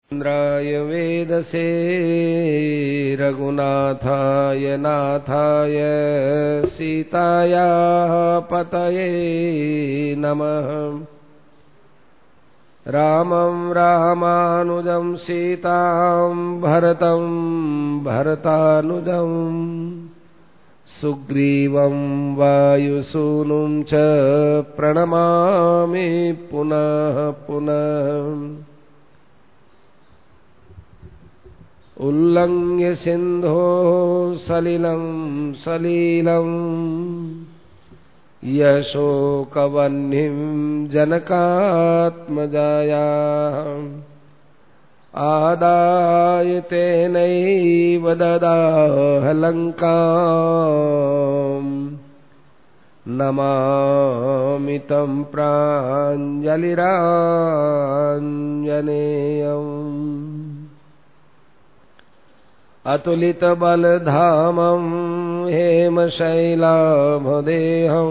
इंद्राय वेदसे रघुनाथाय नाथाय सीतायाः पतये नमः। रामं रामानुजं सीतां भरतं भरतानुजं सुग्रीवं वायुसूनुं च प्रणमामि पुनः पुनः। उल्लंघ्य सिंधो सलिलं सलीलं यशोकवह्निं जनकात्मजायाः आदाय तेनैव ददाह लङ्काम् नमामि तं प्राञ्जलिराञ्जनेयम्। अतुलितबलधामं हेमशैलाभदेहं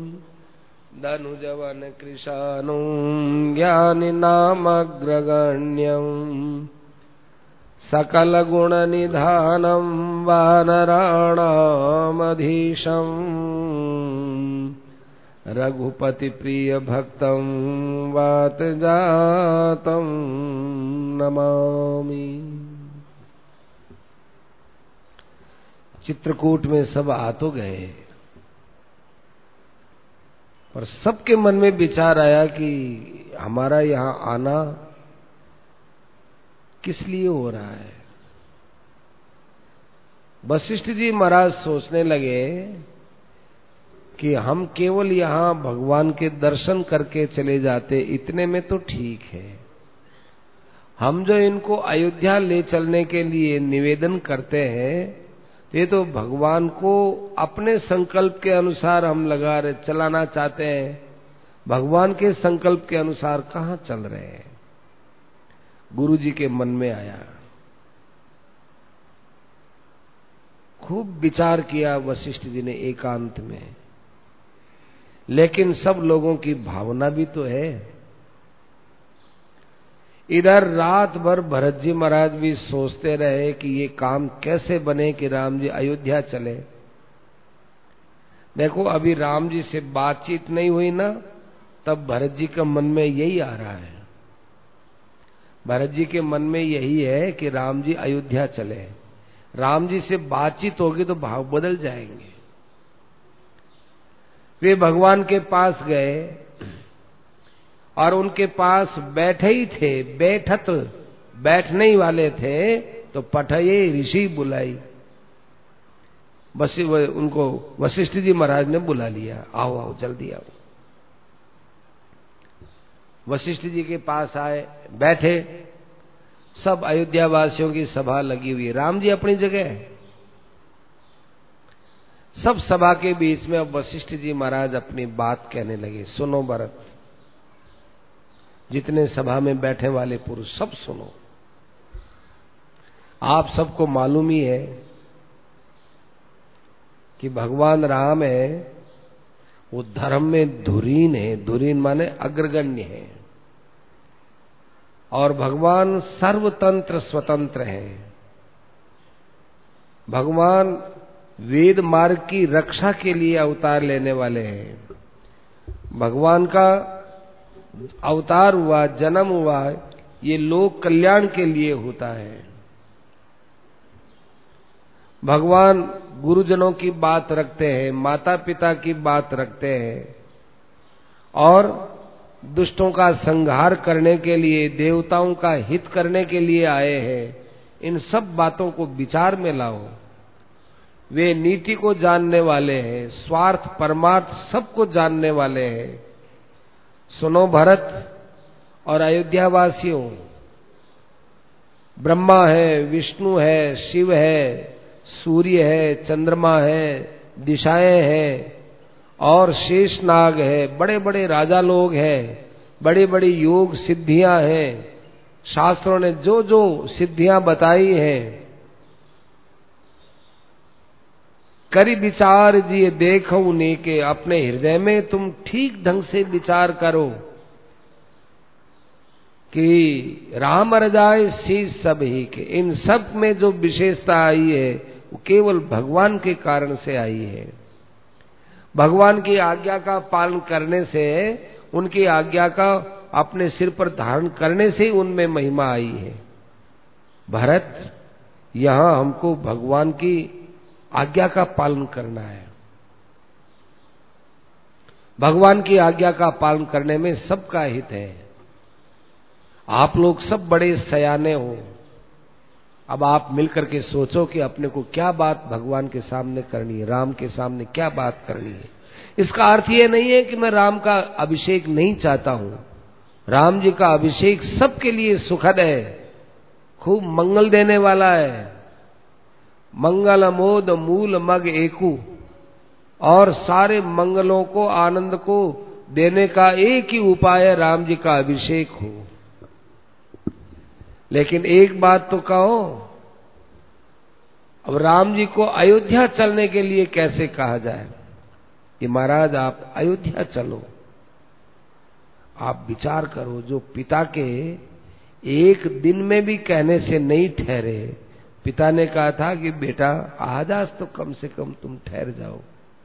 दनुजवनकृशानुं ज्ञानिनामग्रगण्यं सकलगुणनिधानं वानराणामधीशं रघुपतिप्रियभक्तं वातजातं नमामि। चित्रकूट में सब आ तो गए, पर सबके मन में विचार आया कि हमारा यहाँ आना किस लिए हो रहा है। वशिष्ठ जी महाराज सोचने लगे कि हम केवल यहाँ भगवान के दर्शन करके चले जाते, इतने में तो ठीक है। हम जो इनको अयोध्या ले चलने के लिए निवेदन करते हैं, ये तो भगवान को अपने संकल्प के अनुसार हम चलाना चाहते हैं, भगवान के संकल्प के अनुसार कहाँ चल रहे हैं। गुरु जी के मन में आया, खूब विचार किया वशिष्ठ जी ने एकांत में, लेकिन सब लोगों की भावना भी तो है। इधर रात भर भरत जी महाराज भी सोचते रहे कि ये काम कैसे बने कि राम जी अयोध्या चले। देखो, अभी राम जी से बातचीत नहीं हुई ना, तब भरत जी के मन में यही आ रहा है। भरत जी के मन में यही है कि राम जी अयोध्या चले। राम जी से बातचीत होगी तो भाव बदल जाएंगे। वे भगवान के पास गए और उनके पास बैठे ही थे, बैठने ही वाले थे, तो पठये ऋषि बुलाई। बस उनको वशिष्ठ जी महाराज ने बुला लिया, आओ आओ जल्दी आओ। वशिष्ठ जी के पास आए, बैठे। सब अयोध्या वासियों की सभा लगी हुई, राम जी अपनी जगह। सब सभा के बीच में अब वशिष्ठ जी महाराज अपनी बात कहने लगे। सुनो भरत, जितने सभा में बैठे वाले पुरुष सब सुनो। आप सबको मालूम ही है कि भगवान राम है वो धर्म में धुरीन है। धुरीन माने अग्रगण्य है। और भगवान सर्वतंत्र स्वतंत्र है। भगवान वेद मार्ग की रक्षा के लिए अवतार लेने वाले हैं। भगवान का अवतार हुआ, जन्म हुआ, ये लोक कल्याण के लिए होता है। भगवान गुरुजनों की बात रखते हैं, माता पिता की बात रखते हैं, और दुष्टों का संहार करने के लिए, देवताओं का हित करने के लिए आए हैं। इन सब बातों को विचार में लाओ। वे नीति को जानने वाले हैं, स्वार्थ परमार्थ सबको जानने वाले हैं। सुनो भरत और अयोध्या वासियों, ब्रह्मा है, विष्णु है, शिव है, सूर्य है, चंद्रमा है, दिशाएं हैं, और शेषनाग है, बड़े बड़े राजा लोग हैं, बड़ी बड़ी योग सिद्धियां हैं। शास्त्रों ने जो जो सिद्धियां बताई हैं, करी विचार जिए देखो नेके। अपने हृदय में तुम ठीक ढंग से विचार करो कि राम रजाए शीस सब ही के, इन सब में जो विशेषता आई है वो केवल भगवान के कारण से आई है। भगवान की आज्ञा का पालन करने से, उनकी आज्ञा का अपने सिर पर धारण करने से ही उनमें महिमा आई है। भरत, यहां हमको भगवान की आज्ञा का पालन करना है। भगवान की आज्ञा का पालन करने में सबका हित है। आप लोग सब बड़े सयाने हो, अब आप मिलकर के सोचो कि अपने को क्या बात भगवान के सामने करनी है, राम के सामने क्या बात करनी है। इसका अर्थ ये नहीं है कि मैं राम का अभिषेक नहीं चाहता हूं। राम जी का अभिषेक सबके लिए सुखद है, खूब मंगल देने वाला है। मंगल मोद मूल मग एकू, और सारे मंगलों को, आनंद को देने का एक ही उपाय है, राम जी का अभिषेक हो। लेकिन एक बात तो कहो, अब राम जी को अयोध्या चलने के लिए कैसे कहा जाए कि महाराज आप अयोध्या चलो। आप विचार करो, जो पिता के एक दिन में भी कहने से नहीं ठहरे, पिता ने कहा था कि बेटा आज तो कम से कम तुम ठहर जाओ,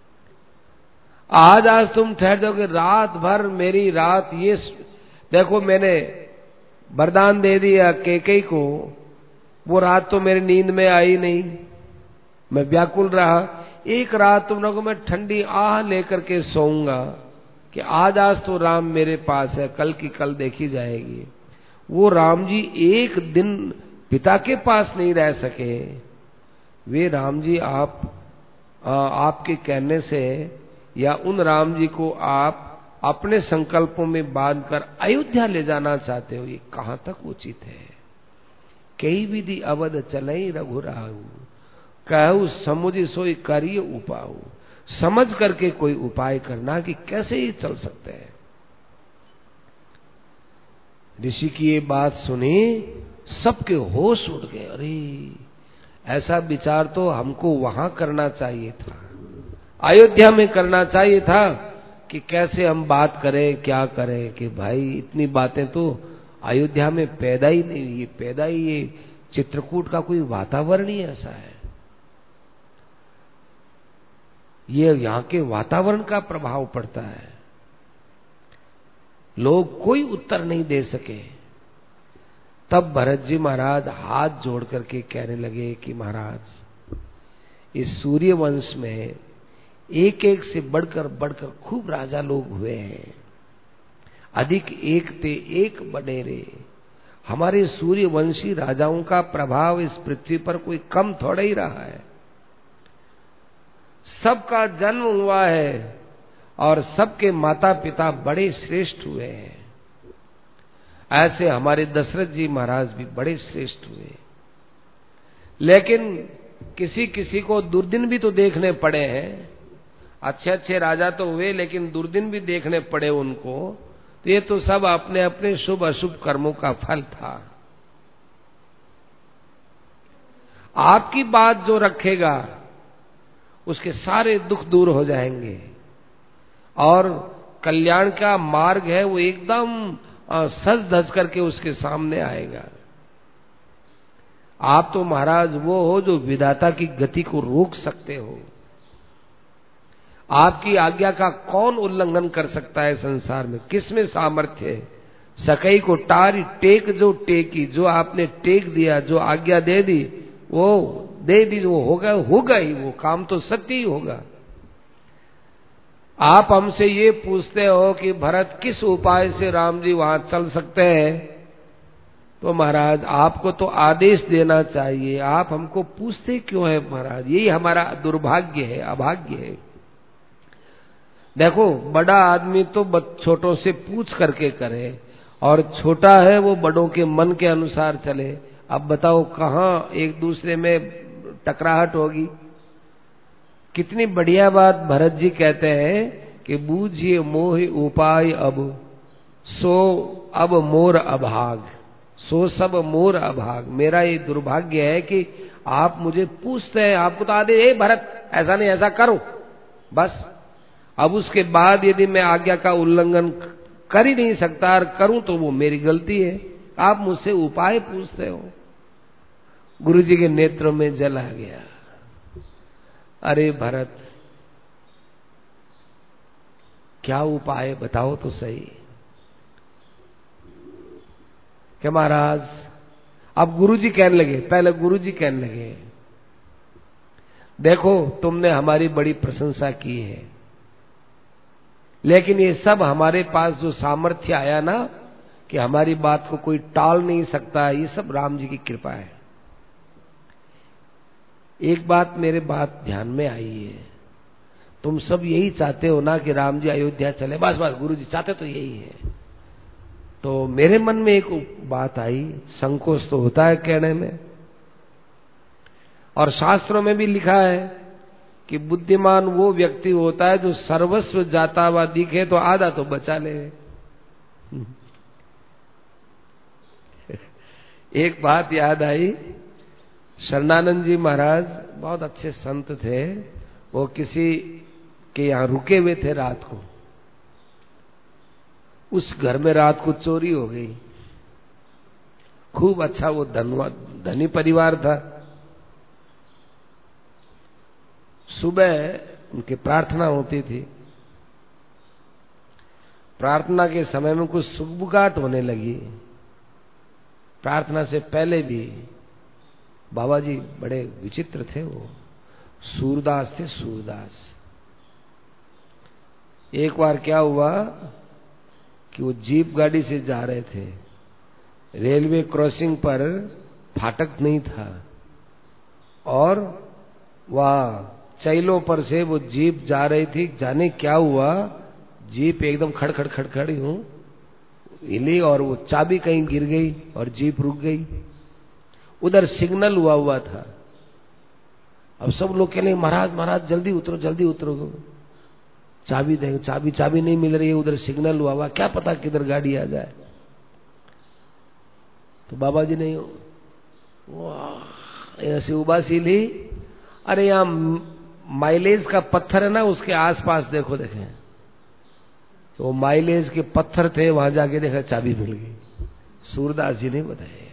आज तुम ठहर जाओगे, रात भर मेरी रात ये देखो, मैंने वरदान दे दिया कैकेयी को, वो रात तो मेरी नींद में आई नहीं, मैं व्याकुल रहा। एक रात तुम लोगों को मैं ठंडी आह लेकर के सोऊंगा कि आज तो राम मेरे पास है, कल की कल देखी जाएगी। वो राम जी एक दिन पिता के पास नहीं रह सके। वे राम जी आपके कहने से, या उन राम जी को आप अपने संकल्पों में बांधकर अयोध्या ले जाना चाहते हो, ये कहां तक उचित है। कई विधि अवध चलई रघुराऊ, कहू समुझ सोई करिय उपाऊ। समझ करके कोई उपाय करना कि कैसे ही चल सकते हैं। ऋषि की ये बात सुनी, सबके होश उड़ गए। अरे ऐसा विचार तो हमको वहां करना चाहिए था, अयोध्या में करना चाहिए था कि कैसे हम बात करें, क्या करें, कि भाई इतनी बातें तो अयोध्या में पैदा ही नहीं हुई। पैदा ही ये चित्रकूट का कोई वातावरण ही ऐसा है, ये यहाँ के वातावरण का प्रभाव पड़ता है। लोग कोई उत्तर नहीं दे सके। तब भरत जी महाराज हाथ जोड़ करके कहने लगे कि महाराज, इस सूर्य वंश में एक एक से बढ़कर बढ़कर खूब राजा लोग हुए हैं, अधिक एक ते एक बनेरे। हमारे सूर्यवंशी राजाओं का प्रभाव इस पृथ्वी पर कोई कम थोड़ा ही रहा है। सबका जन्म हुआ है और सबके माता पिता बड़े श्रेष्ठ हुए हैं। ऐसे हमारे दशरथ जी महाराज भी बड़े श्रेष्ठ हुए, लेकिन किसी किसी को दुर्दिन भी तो देखने पड़े हैं। अच्छे अच्छे राजा तो हुए, लेकिन दुर्दिन भी देखने पड़े उनको। तो ये तो सब अपने अपने शुभ अशुभ कर्मों का फल था। आपकी बात जो रखेगा उसके सारे दुख दूर हो जाएंगे, और कल्याण का मार्ग है वो एकदम सज धज करके उसके सामने आएगा। आप तो महाराज वो हो जो विधाता की गति को रोक सकते हो। आपकी आज्ञा का कौन उल्लंघन कर सकता है संसार में? किसमें सामर्थ्य है? सकई को टारी टेक जो टेकी, जो आपने टेक दिया, जो आज्ञा दे दी वो दे दी, वो होगा ही, वो काम तो सत्य ही होगा। आप हमसे ये पूछते हो कि भरत किस उपाय से राम जी वहां चल सकते हैं, तो महाराज आपको तो आदेश देना चाहिए। आप हमको पूछते क्यों है महाराज? यही हमारा दुर्भाग्य है, अभाग्य है। देखो, बड़ा आदमी तो छोटों से पूछ करके करे, और छोटा है वो बड़ों के मन के अनुसार चले। अब बताओ कहाँ एक दूसरे में टकराहट होगी? कितनी बढ़िया बात भरत जी कहते हैं कि बूझिए मोहि उपाय अब, सो अब मोर अभाग, सो सब मोर अभाग। मेरा ये दुर्भाग्य है कि आप मुझे पूछते हैं, आपको तो आदेश है भरत ऐसा नहीं ऐसा करो, बस। अब उसके बाद यदि मैं आज्ञा का उल्लंघन कर ही नहीं सकता और करूं तो वो मेरी गलती है। आप मुझसे उपाय पूछते हो। गुरु जी के नेत्रों में जल आ गया। अरे भरत, क्या उपाय बताओ तो सही। क्या महाराज, अब गुरुजी कहने लगे, पहले गुरुजी कहने लगे, देखो तुमने हमारी बड़ी प्रशंसा की है, लेकिन ये सब हमारे पास जो सामर्थ्य आया ना कि हमारी बात को कोई टाल नहीं सकता, ये सब राम जी की कृपा है। एक बात मेरे बात ध्यान में आई है, तुम सब यही चाहते हो ना कि राम जी अयोध्या चले, बस बस गुरुजी चाहते तो यही है। तो मेरे मन में एक बात आई, संकोच तो होता है कहने में, और शास्त्रों में भी लिखा है कि बुद्धिमान वो व्यक्ति होता है जो सर्वस्व जाता हुआ दिखे तो आधा तो बचा ले। एक बात याद आई, शरणानंद जी महाराज बहुत अच्छे संत थे, वो किसी के यहाँ रुके हुए थे रात को। उस घर में रात को चोरी हो गई। खूब अच्छा वो धनी परिवार था। सुबह उनकी प्रार्थना होती थी। प्रार्थना के समय में कुछ सुगबुगाहट होने लगी। प्रार्थना से पहले भी बाबा जी बड़े विचित्र थे, वो सूरदास थे, सूरदास। एक बार क्या हुआ कि वो जीप गाड़ी से जा रहे थे, रेलवे क्रॉसिंग पर फाटक नहीं था और वहां चैलों पर से वो जीप जा रही थी। जाने क्या हुआ, जीप एकदम खड़खड़ खड़खड़ यूं हिली और वो चाबी कहीं गिर गई और जीप रुक गई। उधर सिग्नल हुआ था। अब सब लोग कह रहे महाराज महाराज जल्दी उतरो जल्दी उतरो, चाबी देंगे, चाबी नहीं मिल रही है, उधर सिग्नल हुआ, क्या पता किधर गाड़ी आ जाए। तो बाबा जी ने ऐसी उबासी ली, अरे यहाँ माइलेज का पत्थर है ना, उसके आसपास देखो देखें। तो वो माइलेज के पत्थर थे, वहां जाके देखा चाबी मिल गई। सूरदास जी ने बताया।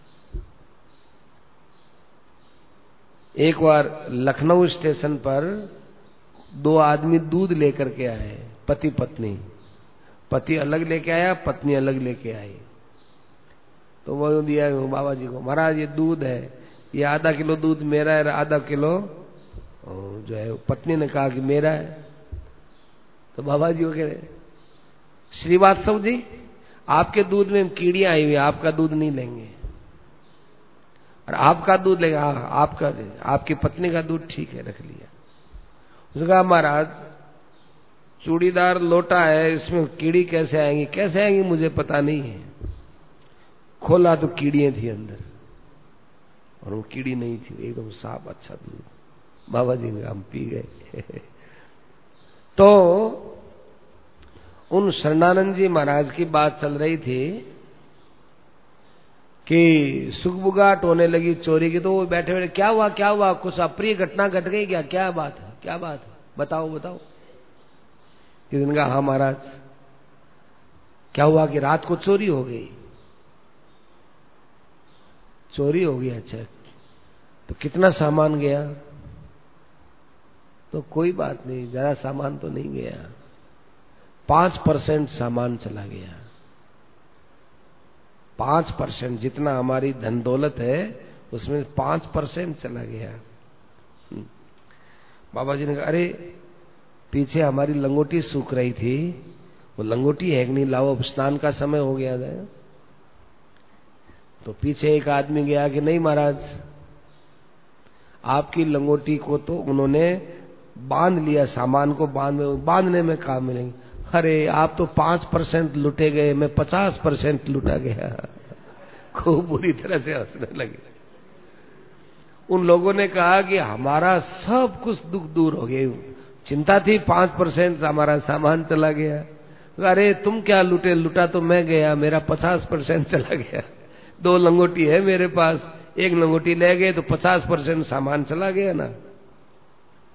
एक बार लखनऊ स्टेशन पर दो आदमी दूध लेकर के आए, पति पत्नी। पति अलग लेके आया, पत्नी अलग लेके आई। तो वो दिया बाबा जी को, महाराज ये दूध है, ये आधा किलो दूध मेरा है, आधा किलो जो है पत्नी ने कहा कि मेरा है। तो बाबा जी वो कह रहे, श्रीवास्तव जी आपके दूध में कीड़ियां आई हुई, आपका दूध नहीं लेंगे, और आपका दूध लेगा, आपका आपकी पत्नी का दूध ठीक है, रख लिया। उसने कहा महाराज चूड़ीदार लोटा है, इसमें कीड़ी कैसे आएंगी, कैसे आएंगी मुझे पता नहीं है। खोला तो कीड़ियां थी अंदर, और वो कीड़ी नहीं थी, एकदम साफ अच्छा दूध। बाबा जी ने हम पी गए। तो उन शरणानंद जी महाराज की बात चल रही थी कि सुगबुगाहट होने लगी चोरी की। तो वो बैठे बैठे क्या हुआ, कुछ अप्रिय घटना घट गई क्या बात है, बताओ। किसी ने कहा हाँ महाराज, क्या हुआ कि रात को चोरी हो गई। अच्छा, तो कितना सामान गया। तो कोई बात नहीं, जरा सामान तो नहीं गया, 5% सामान चला गया। 5% जितना हमारी धन दौलत है उसमें 5% चला गया। बाबा जी ने कहा अरे पीछे हमारी लंगोटी सूख रही थी, वो लंगोटी है कि नहीं, लाओ अब स्नान का समय हो गया है। तो पीछे एक आदमी गया कि नहीं महाराज आपकी लंगोटी को तो उन्होंने बांध लिया, सामान को बांधने में काम मिलेंगे। अरे आप तो 5% लुटे गए, मैं 50% लुटा गया। खूब बुरी तरह से हंसने लगे। उन लोगों ने कहा कि हमारा सब कुछ दुख दूर हो गया, चिंता थी 5% हमारा सामान चला गया। अरे तुम क्या लुटे, लुटा तो मैं गया, मेरा 50% चला गया। 2 लंगोटी है मेरे पास, 1 लंगोटी ले गए तो 50% सामान चला गया ना।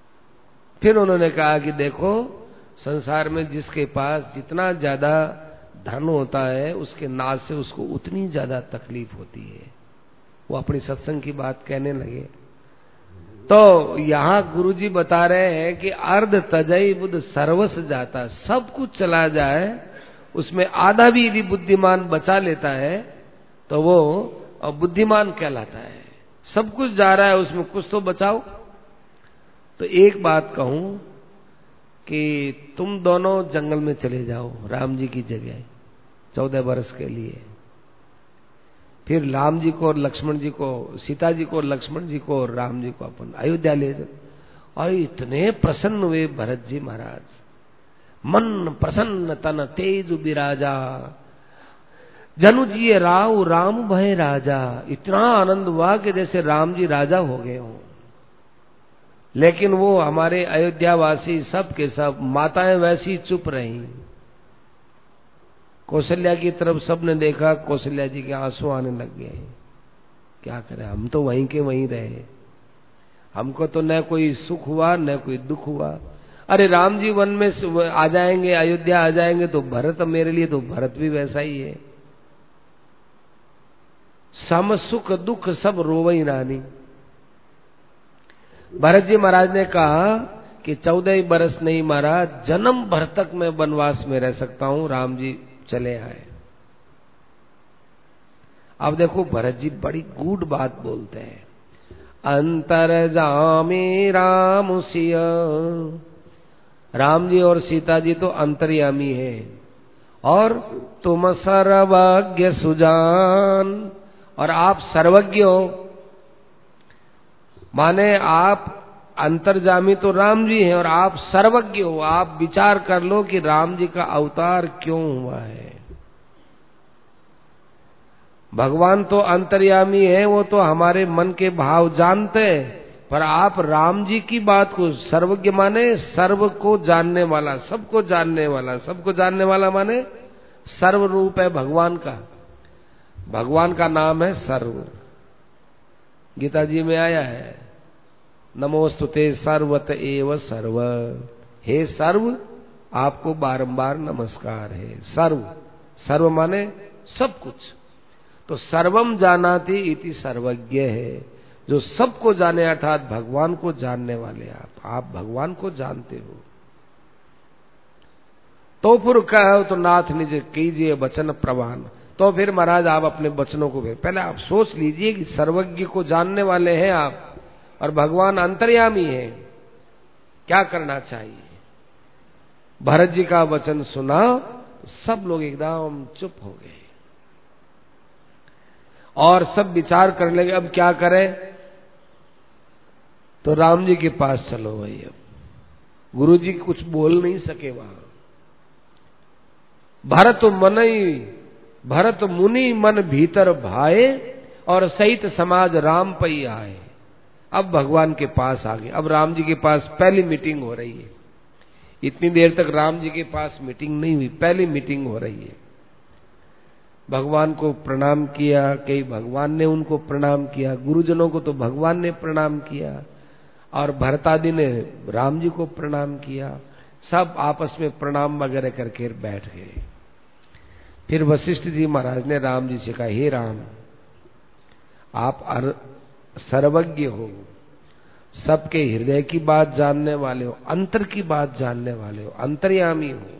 फिर उन्होंने कहा कि देखो संसार में जिसके पास जितना ज्यादा धन होता है उसके नाश से उसको उतनी ज्यादा तकलीफ होती है। वो अपनी सत्संग की बात कहने लगे तो यहाँ गुरुजी बता रहे हैं कि अर्ध तजई बुद्ध सर्वस जाता, सब कुछ चला जाए उसमें आधा भी यदि बुद्धिमान बचा लेता है तो वो बुद्धिमान कहलाता है। सब कुछ जा रहा है उसमें कुछ तो बचाओ। तो एक बात कहूं कि तुम दोनों जंगल में चले जाओ राम जी की जगह 14 वर्ष के लिए, फिर राम जी को और लक्ष्मण जी को, सीता जी को और लक्ष्मण जी को और राम जी को अपन अयोध्या ले जाओ। और इतने प्रसन्न हुए भरत जी महाराज, मन प्रसन्न तन तेज बिराजा, जनु जी राव राम भय राजा। इतना आनंद हुआ कि जैसे राम जी राजा हो गए हों। लेकिन वो हमारे अयोध्यावासी सब के सब माताएं वैसी चुप रहीं। कौशल्या की तरफ सबने देखा, कौशल्या जी के आंसू आने लग गए। क्या करें, हम तो वहीं के वहीं रहे, हमको तो न कोई सुख हुआ न कोई दुख हुआ। अरे राम जी वन में आ जाएंगे, अयोध्या आ जाएंगे तो भरत, मेरे लिए तो भरत भी वैसा ही है। सम सुख दुख सब रोवई रानी। भरत जी महाराज ने कहा कि 14 बरस नहीं महाराज, जन्म भर तक मैं वनवास में रह सकता हूं, राम जी चले आए। अब देखो भरत जी बड़ी गूढ़ बात बोलते हैं। अंतर जामी राम सिय, राम जी और सीता जी तो अंतर्यामी है, और तुम सर्वज्ञ सुजान, और आप सर्वज्ञ हो। माने आप अंतर्जामी तो राम जी हैं और आप सर्वज्ञ हो। आप विचार कर लो कि राम जी का अवतार क्यों हुआ है। भगवान तो अंतर्यामी है, वो तो हमारे मन के भाव जानते हैं, पर आप राम जी की बात को सर्वज्ञ माने सर्व को जानने वाला, सबको जानने वाला। सबको जानने वाला माने सर्व रूप है भगवान का। भगवान का नाम है सर्व। गीता जी में आया है, नमोस्तुते सर्वत एव सर्व। हे सर्व, आपको बारंबार नमस्कार है। सर्व, सर्व माने सब कुछ। तो सर्वम जानाति इति सर्वज्ञ है, जो सबको जाने, अर्थात भगवान को जानने वाले आप भगवान को जानते हो। तो फिर कहो तो नाथ निज कीजिए वचन प्रवान। तो फिर महाराज आप अपने वचनों को पहले आप सोच लीजिए कि सर्वज्ञ को जानने वाले हैं आप, और भगवान अंतर्यामी है, क्या करना चाहिए। भरत जी का वचन सुना, सब लोग एकदम चुप हो गए और सब विचार करने लगे अब क्या करें। तो राम जी के पास चलो भाई। अब गुरु जी कुछ बोल नहीं सके वहां। भरत मुनि मन भीतर भाए, और सहित समाज राम पई आए। अब भगवान के पास आ गए। अब राम जी के पास पहली मीटिंग हो रही है। इतनी देर तक राम जी के पास मीटिंग नहीं हुई, पहली मीटिंग हो रही है। भगवान को प्रणाम किया, कई भगवान ने उनको प्रणाम किया, गुरुजनों को तो भगवान ने प्रणाम किया, और भरतादि ने राम जी को प्रणाम किया। सब आपस में प्रणाम वगैरह करके बैठ गए। फिर वशिष्ठ जी महाराज ने राम जी से कहा, हे राम, आप सर्वज्ञ हो, सबके हृदय की बात जानने वाले हो, अंतर की बात जानने वाले हो, अंतर्यामी हो।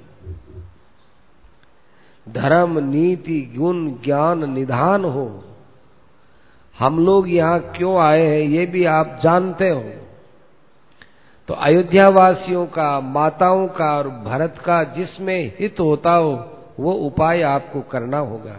धर्म नीति गुण ज्ञान निधान हो। हम लोग यहाँ क्यों आए हैं ये भी आप जानते हो। तो अयोध्या वासियों का, माताओं का और भरत का जिसमें हित होता हो वो उपाय आपको करना होगा।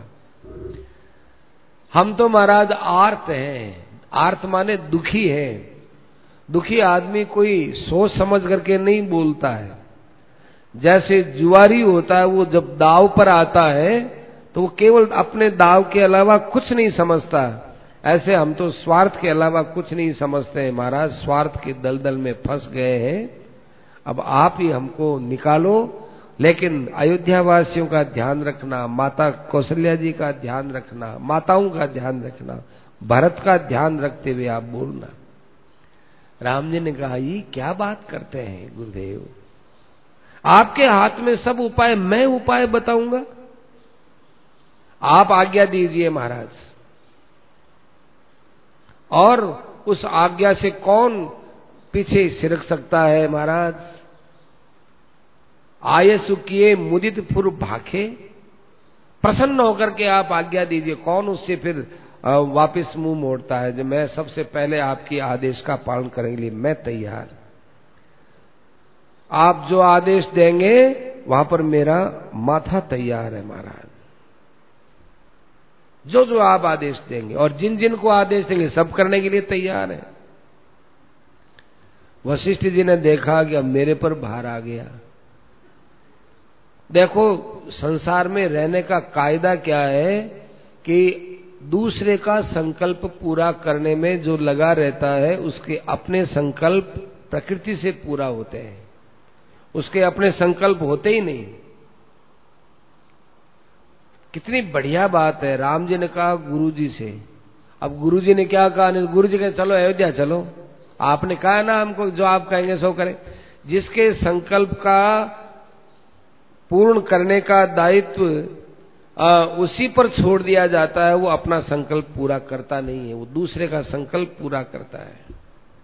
हम तो महाराज आर्त हैं। आर्त माने दुखी है। दुखी आदमी कोई सोच समझ करके नहीं बोलता है। जैसे जुआरी होता है, वो जब दाव पर आता है तो वो केवल अपने दाव के अलावा कुछ नहीं समझता। ऐसे हम तो स्वार्थ के अलावा कुछ नहीं समझते हैं महाराज। स्वार्थ के दलदल में फंस गए हैं। अब आप ही हमको निकालो। लेकिन अयोध्या वासियों का ध्यान रखना, माता कौशल्या जी का ध्यान रखना, माताओं का ध्यान रखना, भरत का ध्यान रखते हुए आप बोलना। राम जी ने कहा, ये क्या बात करते हैं गुरुदेव, आपके हाथ में सब उपाय, मैं उपाय बताऊंगा। आप आज्ञा दीजिए महाराज। और उस आज्ञा से कौन पीछे सिरक सकता है महाराज? आये सुखिए मुदित फुर भाखे, प्रसन्न होकर के आप आज्ञा दीजिए। कौन उससे फिर वापस मुंह मोड़ता है? जो मैं सबसे पहले आपकी आदेश का पालन करने के लिए मैं तैयार। आप जो आदेश देंगे वहां पर मेरा माथा तैयार है महाराज। जो जो आप आदेश देंगे और जिन जिन को आदेश देंगे सब करने के लिए तैयार है। वशिष्ठ जी ने देखा कि अब मेरे पर भार आ गया। देखो संसार में रहने का कायदा क्या है कि दूसरे का संकल्प पूरा करने में जो लगा रहता है उसके अपने संकल्प प्रकृति से पूरा होते हैं, उसके अपने संकल्प होते ही नहीं। कितनी बढ़िया बात है। राम जी ने कहा गुरु जी से, अब गुरु जी ने क्या कहा? गुरु जी कहे चलो अयोध्या चलो। आपने कहा ना हमको जो आप कहेंगे सो करें। जिसके संकल्प का पूर्ण करने का दायित्व उसी पर छोड़ दिया जाता है, वो अपना संकल्प पूरा करता नहीं है, वो दूसरे का संकल्प पूरा करता है।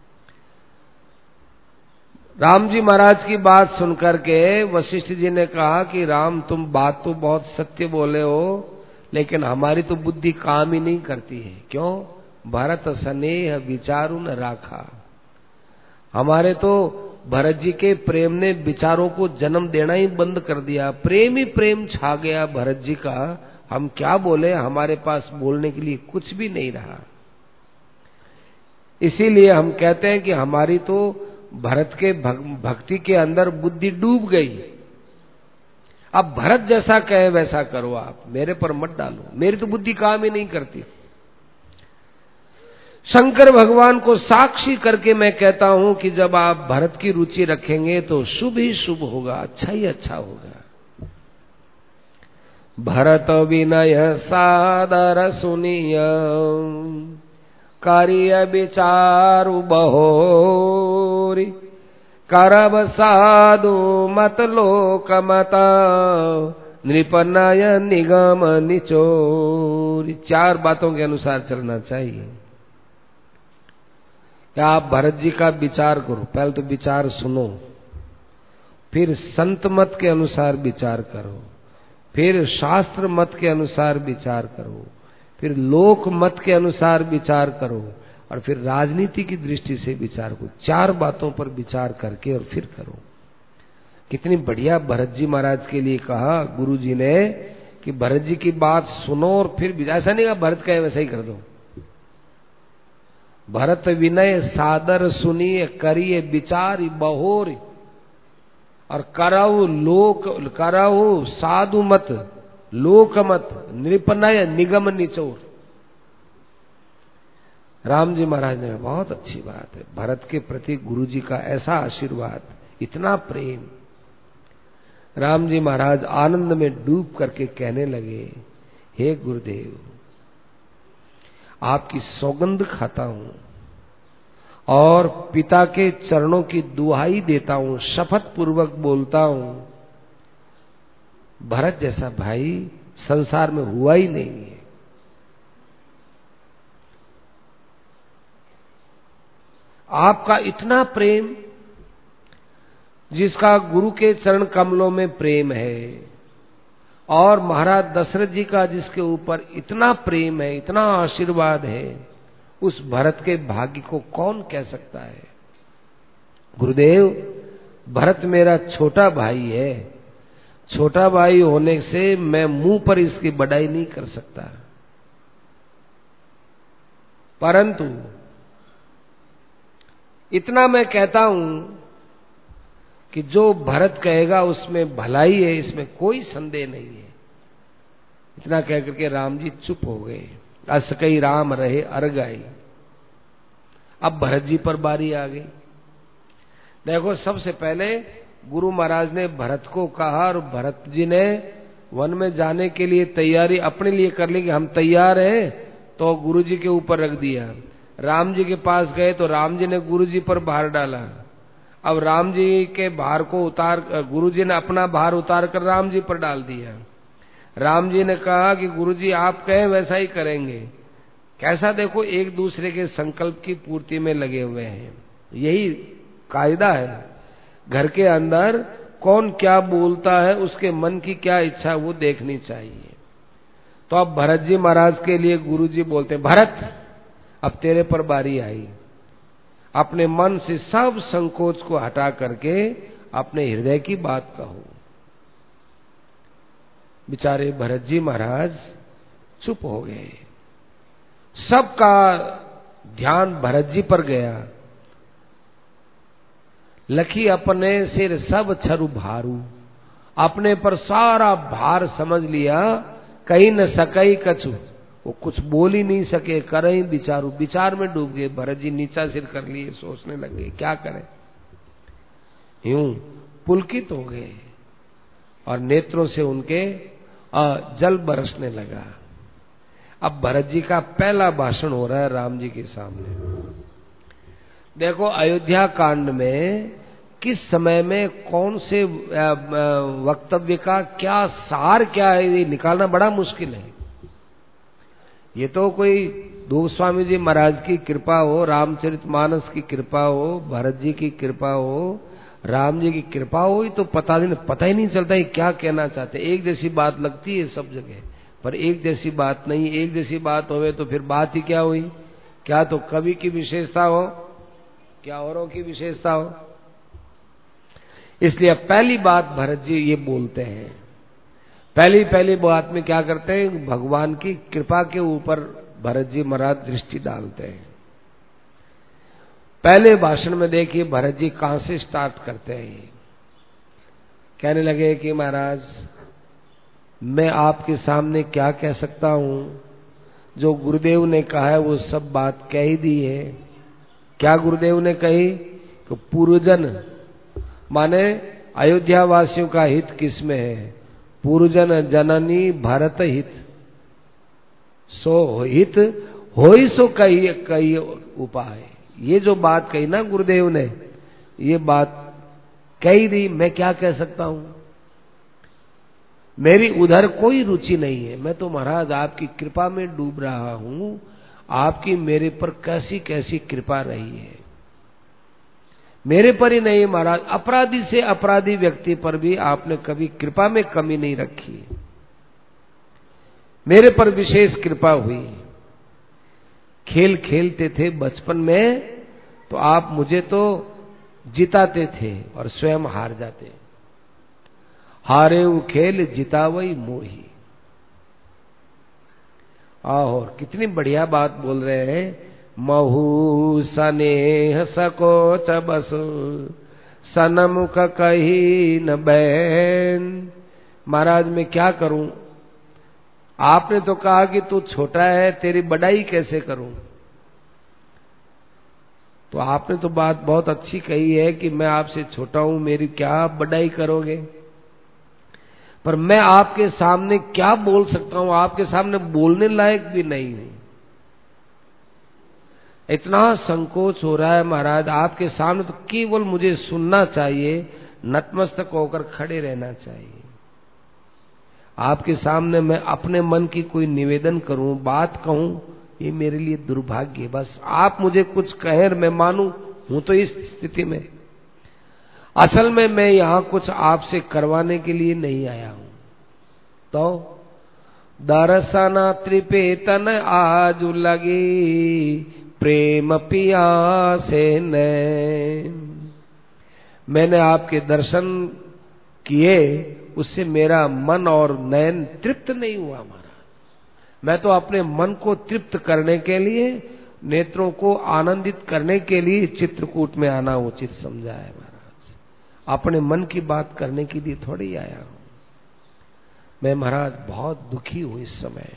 राम जी महाराज की बात सुनकर के वशिष्ठ जी ने कहा कि राम तुम बात तो बहुत सत्य बोले हो, लेकिन हमारी तो बुद्धि काम ही नहीं करती है। क्यों? भरत स्नेह विचारु न राखा। हमारे तो भरत जी के प्रेम ने विचारों को जन्म देना ही बंद कर दिया। प्रेम ही प्रेम छा गया भरत जी का। हम क्या बोले? हमारे पास बोलने के लिए कुछ भी नहीं रहा। इसीलिए हम कहते हैं कि हमारी तो भरत के भक्ति के अंदर बुद्धि डूब गई। अब भरत जैसा कहे वैसा करो, आप मेरे पर मत डालो, मेरी तो बुद्धि काम ही नहीं करती। शंकर भगवान को साक्षी करके मैं कहता हूं कि जब आप भरत की रुचि रखेंगे तो शुभ ही शुभ होगा, अच्छा ही अच्छा होगा। भरत विनय सादर सुनिय, कार्य विचारु बहोरी, करब साधु मत लोक मता, नृपनय निगम निचोरी। 4 बातों के अनुसार चलना चाहिए। क्या आप भरत जी का विचार करो, पहले तो विचार सुनो, फिर संत मत के अनुसार विचार करो, फिर शास्त्र मत के अनुसार विचार करो, फिर लोक मत के अनुसार विचार करो, और फिर राजनीति की दृष्टि से विचार करो। 4 बातों पर विचार करके और फिर करो। कितनी बढ़िया भरत जी महाराज के लिए कहा गुरु जी ने कि भरत जी की बात सुनो और फिर ऐसा नहीं कहा भरत कहे वैसा ही कर दो। भरत विनय सादर सुनिए, करिए विचार बहोर, और करऊ साधु मत लोक मत, नृपनय निगम निचोर। राम जी महाराज ने बहुत अच्छी बात है। भरत के प्रति गुरु जी का ऐसा आशीर्वाद, इतना प्रेम। राम जी महाराज आनंद में डूब करके कहने लगे, हे गुरुदेव, आपकी सौगंध खाता हूं और पिता के चरणों की दुहाई देता हूं, शपथ पूर्वक बोलता हूं, भरत जैसा भाई संसार में हुआ ही नहीं है। आपका इतना प्रेम, जिसका गुरु के चरण कमलों में प्रेम है, और महाराज दशरथ जी का जिसके ऊपर इतना प्रेम है, इतना आशीर्वाद है, उस भरत के भाग्य को कौन कह सकता है? गुरुदेव, भरत मेरा छोटा भाई है, छोटा भाई होने से मैं मुंह पर इसकी बड़ाई नहीं कर सकता, परंतु इतना मैं कहता हूं कि जो भरत कहेगा उसमें भलाई है, इसमें कोई संदेह नहीं है। इतना कह करके राम जी चुप हो गए। अस कई राम रहे अरगाई। अब भरत जी पर बारी आ गई। देखो, सबसे पहले गुरु महाराज ने भरत को कहा, और भरत जी ने वन में जाने के लिए तैयारी अपने लिए कर ली कि हम तैयार हैं, तो गुरु जी के ऊपर रख दिया। राम जी के पास गए तो राम जी ने गुरु जी पर भार डाला। अब राम जी के भार को गुरु जी ने अपना भार उतार कर राम जी पर डाल दिया। राम जी ने कहा कि गुरुजी आप कहें वैसा ही करेंगे। कैसा देखो, एक दूसरे के संकल्प की पूर्ति में लगे हुए हैं। यही कायदा है। घर के अंदर कौन क्या बोलता है, उसके मन की क्या इच्छा वो देखनी चाहिए। तो अब भरत जी महाराज के लिए गुरुजी बोलते हैं, भरत अब तेरे पर बारी आई। अपने मन से सब संकोच को हटा करके अपने हृदय की बात कहो। बेचारे भरत जी महाराज चुप हो गए। सबका ध्यान भरत जी पर गया। लखी अपने सिर सब छरु भारू, अपने पर सारा भार समझ लिया। कहीं न सकई कछु, वो कुछ बोल ही नहीं सके। करई विचारू, विचार में डूब गए। भरत जी नीचा सिर कर लिए, सोचने लगे क्या करें। यूं पुलकित हो गए और नेत्रों से उनके जल बरसने लगा। अब भरत जी का पहला भाषण हो रहा है राम जी के सामने। देखो अयोध्या कांड में किस समय में कौन से वक्तव्य का क्या सार क्या है, ये निकालना बड़ा मुश्किल है। ये तो कोई गोस्वामी जी महाराज की कृपा हो, रामचरितमानस की कृपा हो, भरत जी की कृपा हो, राम जी की कृपा हो, तो पता ही नहीं चलता है क्या कहना चाहते। एक जैसी बात लगती है सब जगह, पर एक जैसी बात नहीं। एक जैसी बात होवे तो फिर बात ही क्या हुई। क्या तो कवि की विशेषता हो, क्या औरों की विशेषता हो। इसलिए पहली बात भरत जी ये बोलते हैं। पहली बात में क्या करते हैं, भगवान की कृपा के ऊपर भरत जी महाराज दृष्टि डालते हैं। पहले भाषण में देखिए भरत जी कहां से स्टार्ट करते हैं। कहने लगे कि महाराज मैं आपके सामने क्या कह सकता हूं, जो गुरुदेव ने कहा है वो सब बात कह ही दी है। क्या गुरुदेव ने कही कि पूर्वजन माने अयोध्या वासियों का हित किसमें है, पूर्वजन जननी भरत हित, सो हित होई सो कई उपाय। ये जो बात कही ना गुरुदेव ने, ये बात कही दी। मैं क्या कह सकता हूं, मेरी उधर कोई रुचि नहीं है। मैं तो महाराज आपकी कृपा में डूब रहा हूं। आपकी मेरे पर कैसी कैसी कृपा रही है। मेरे पर ही नहीं महाराज, अपराधी से अपराधी व्यक्ति पर भी आपने कभी कृपा में कमी नहीं रखी। मेरे पर विशेष कृपा हुई। खेल खेलते थे बचपन में तो आप मुझे तो जिताते थे और स्वयं हार जाते। हारे वो खेल जितावई मोही। और कितनी बढ़िया बात बोल रहे हैं। महू सनेह सकोच बस, सनमुख कही न बैन। महाराज मैं क्या करूं, आपने तो कहा कि तू छोटा है, तेरी बड़ाई कैसे करूं। तो आपने तो बात बहुत अच्छी कही है कि मैं आपसे छोटा हूं, मेरी क्या बड़ाई करोगे। पर मैं आपके सामने क्या बोल सकता हूं, आपके सामने बोलने लायक भी नहीं हूं। इतना संकोच हो रहा है महाराज आपके सामने, तो केवल मुझे सुनना चाहिए, नतमस्तक होकर खड़े रहना चाहिए। आपके सामने मैं अपने मन की कोई निवेदन करूं, बात कहूं, ये मेरे लिए दुर्भाग्य है। बस आप मुझे कुछ कहें मैं मानूं, हूं तो इस स्थिति में। असल में मैं यहां कुछ आपसे करवाने के लिए नहीं आया हूं। तो दर्शन त्रिपेतन आज लगी, प्रेम पियासे नैन। मैंने आपके दर्शन किए, उससे मेरा मन और नयन तृप्त नहीं हुआ महाराज। मैं तो अपने मन को तृप्त करने के लिए, नेत्रों को आनंदित करने के लिए चित्रकूट में आना उचित समझा है महाराज। अपने मन की बात करने के लिए थोड़ी आया हूं मैं महाराज। बहुत दुखी हूं इस समय।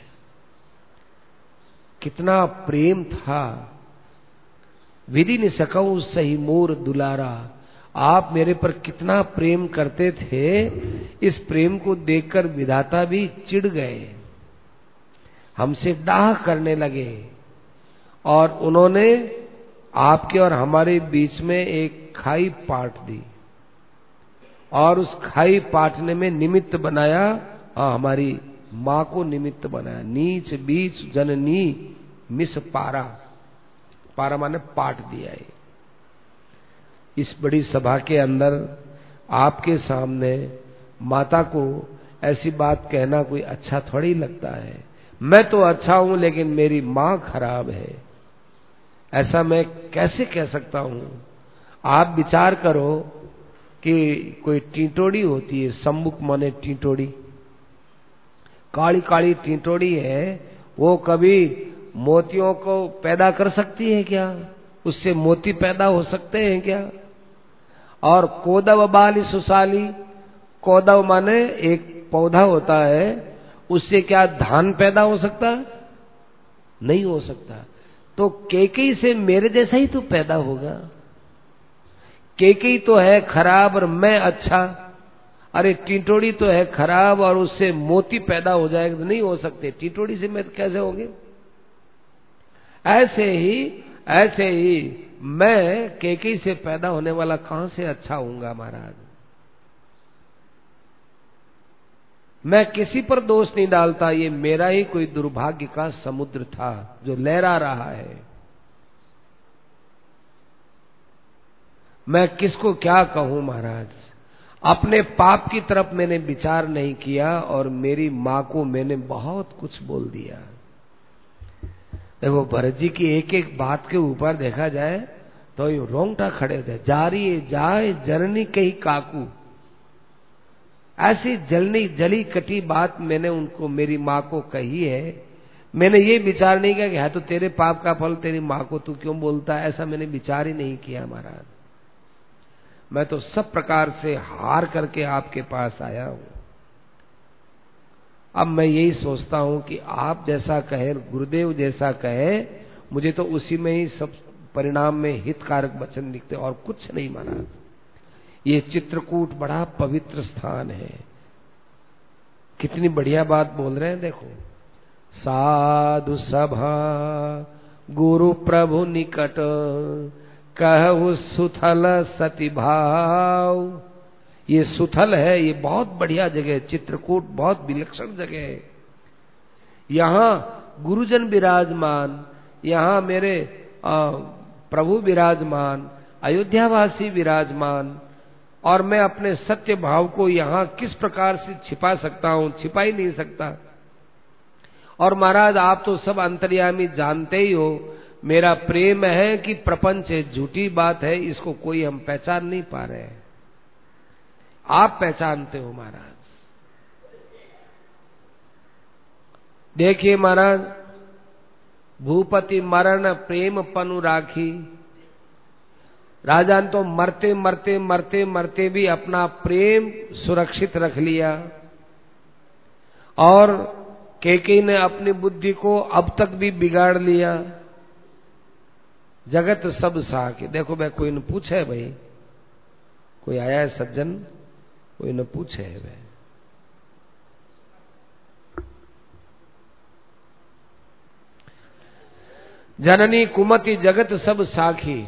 कितना प्रेम था, विधि न सकऊं सही मोर दुलारा। आप मेरे पर कितना प्रेम करते थे, इस प्रेम को देखकर विधाता भी चिढ़ गए, हमसे डाह करने लगे। और उन्होंने आपके और हमारे बीच में एक खाई पाट दी और उस खाई पाटने में निमित्त बनाया हमारी माँ को निमित्त बनाया। नीच बीच जननी मिस पारा, पारा माने पाट दिया है। इस बड़ी सभा के अंदर आपके सामने माता को ऐसी बात कहना कोई अच्छा थोड़ी लगता है। मैं तो अच्छा हूं लेकिन मेरी मां खराब है, ऐसा मैं कैसे कह सकता हूं? आप विचार करो कि कोई टीटोड़ी होती है, सम्मुख माने टीटोड़ी, काली काली टीटोड़ी है, वो कभी मोतियों को पैदा कर सकती है क्या? उससे मोती पैदा हो सकते हैं क्या? और कोदव बाली सुसाली, कोदव माने एक पौधा होता है, उससे क्या धान पैदा हो सकता है? नहीं हो सकता। तो केकई से मेरे जैसा ही तो पैदा होगा। केकई तो है खराब और मैं अच्छा, अरे टीटोड़ी तो है खराब और उससे मोती पैदा हो जाएगा, तो नहीं हो सकते। टीटोड़ी से मैं कैसे होंगे? ऐसे ही मैं केकई से पैदा होने वाला कहां से अच्छा होऊंगा महाराज? मैं किसी पर दोष नहीं डालता, ये मेरा ही कोई दुर्भाग्य का समुद्र था जो लहरा रहा है। मैं किसको क्या कहूं महाराज? अपने पाप की तरफ मैंने विचार नहीं किया और मेरी मां को मैंने बहुत कुछ बोल दिया। देखो भरत जी की एक एक बात के ऊपर देखा जाए तो ये रोंगटा खड़े थे। जारी जाए जरनी कही काकू, ऐसी जली कटी बात मैंने उनको, मेरी माँ को कही है। मैंने ये विचार नहीं किया कि है तो तेरे पाप का फल तेरी माँ को तू क्यों बोलता है, ऐसा मैंने विचार ही नहीं किया महाराज। मैं तो सब प्रकार से हार करके आपके पास आया हूं। अब मैं यही सोचता हूं कि आप जैसा कहे, गुरुदेव जैसा कहे, मुझे तो उसी में ही सब परिणाम में हितकारक वचन दिखते और कुछ नहीं महाराज। ये चित्रकूट बड़ा पवित्र स्थान है। कितनी बढ़िया बात बोल रहे हैं देखो। साधु सभा गुरु प्रभु निकट, कहु सुथल सती भाव। ये सुथल है, ये बहुत बढ़िया जगह है। चित्रकूट बहुत विलक्षण जगह है। यहाँ गुरुजन विराजमान, यहाँ मेरे प्रभु विराजमान, अयोध्यावासी विराजमान, और मैं अपने सत्य भाव को यहाँ किस प्रकार से छिपा सकता हूं? छिपा ही नहीं सकता। और महाराज आप तो सब अंतर्यामी जानते ही हो, मेरा प्रेम है कि प्रपंच है, झूठी बात है, इसको कोई हम पहचान नहीं पा रहे हैं। आप पहचानते हो महाराज। देखिए महाराज, भूपति मरण प्रेम पनु राखी। राजा ने तो मरते मरते मरते मरते भी अपना प्रेम सुरक्षित रख लिया, और केकई ने अपनी बुद्धि को अब तक भी बिगाड़ लिया। जगत सब साके। देखो भाई, कोई न पूछे भाई, कोई आया है सज्जन, कोई न पूछे है भाई। जननी कुमति जगत सब साखी।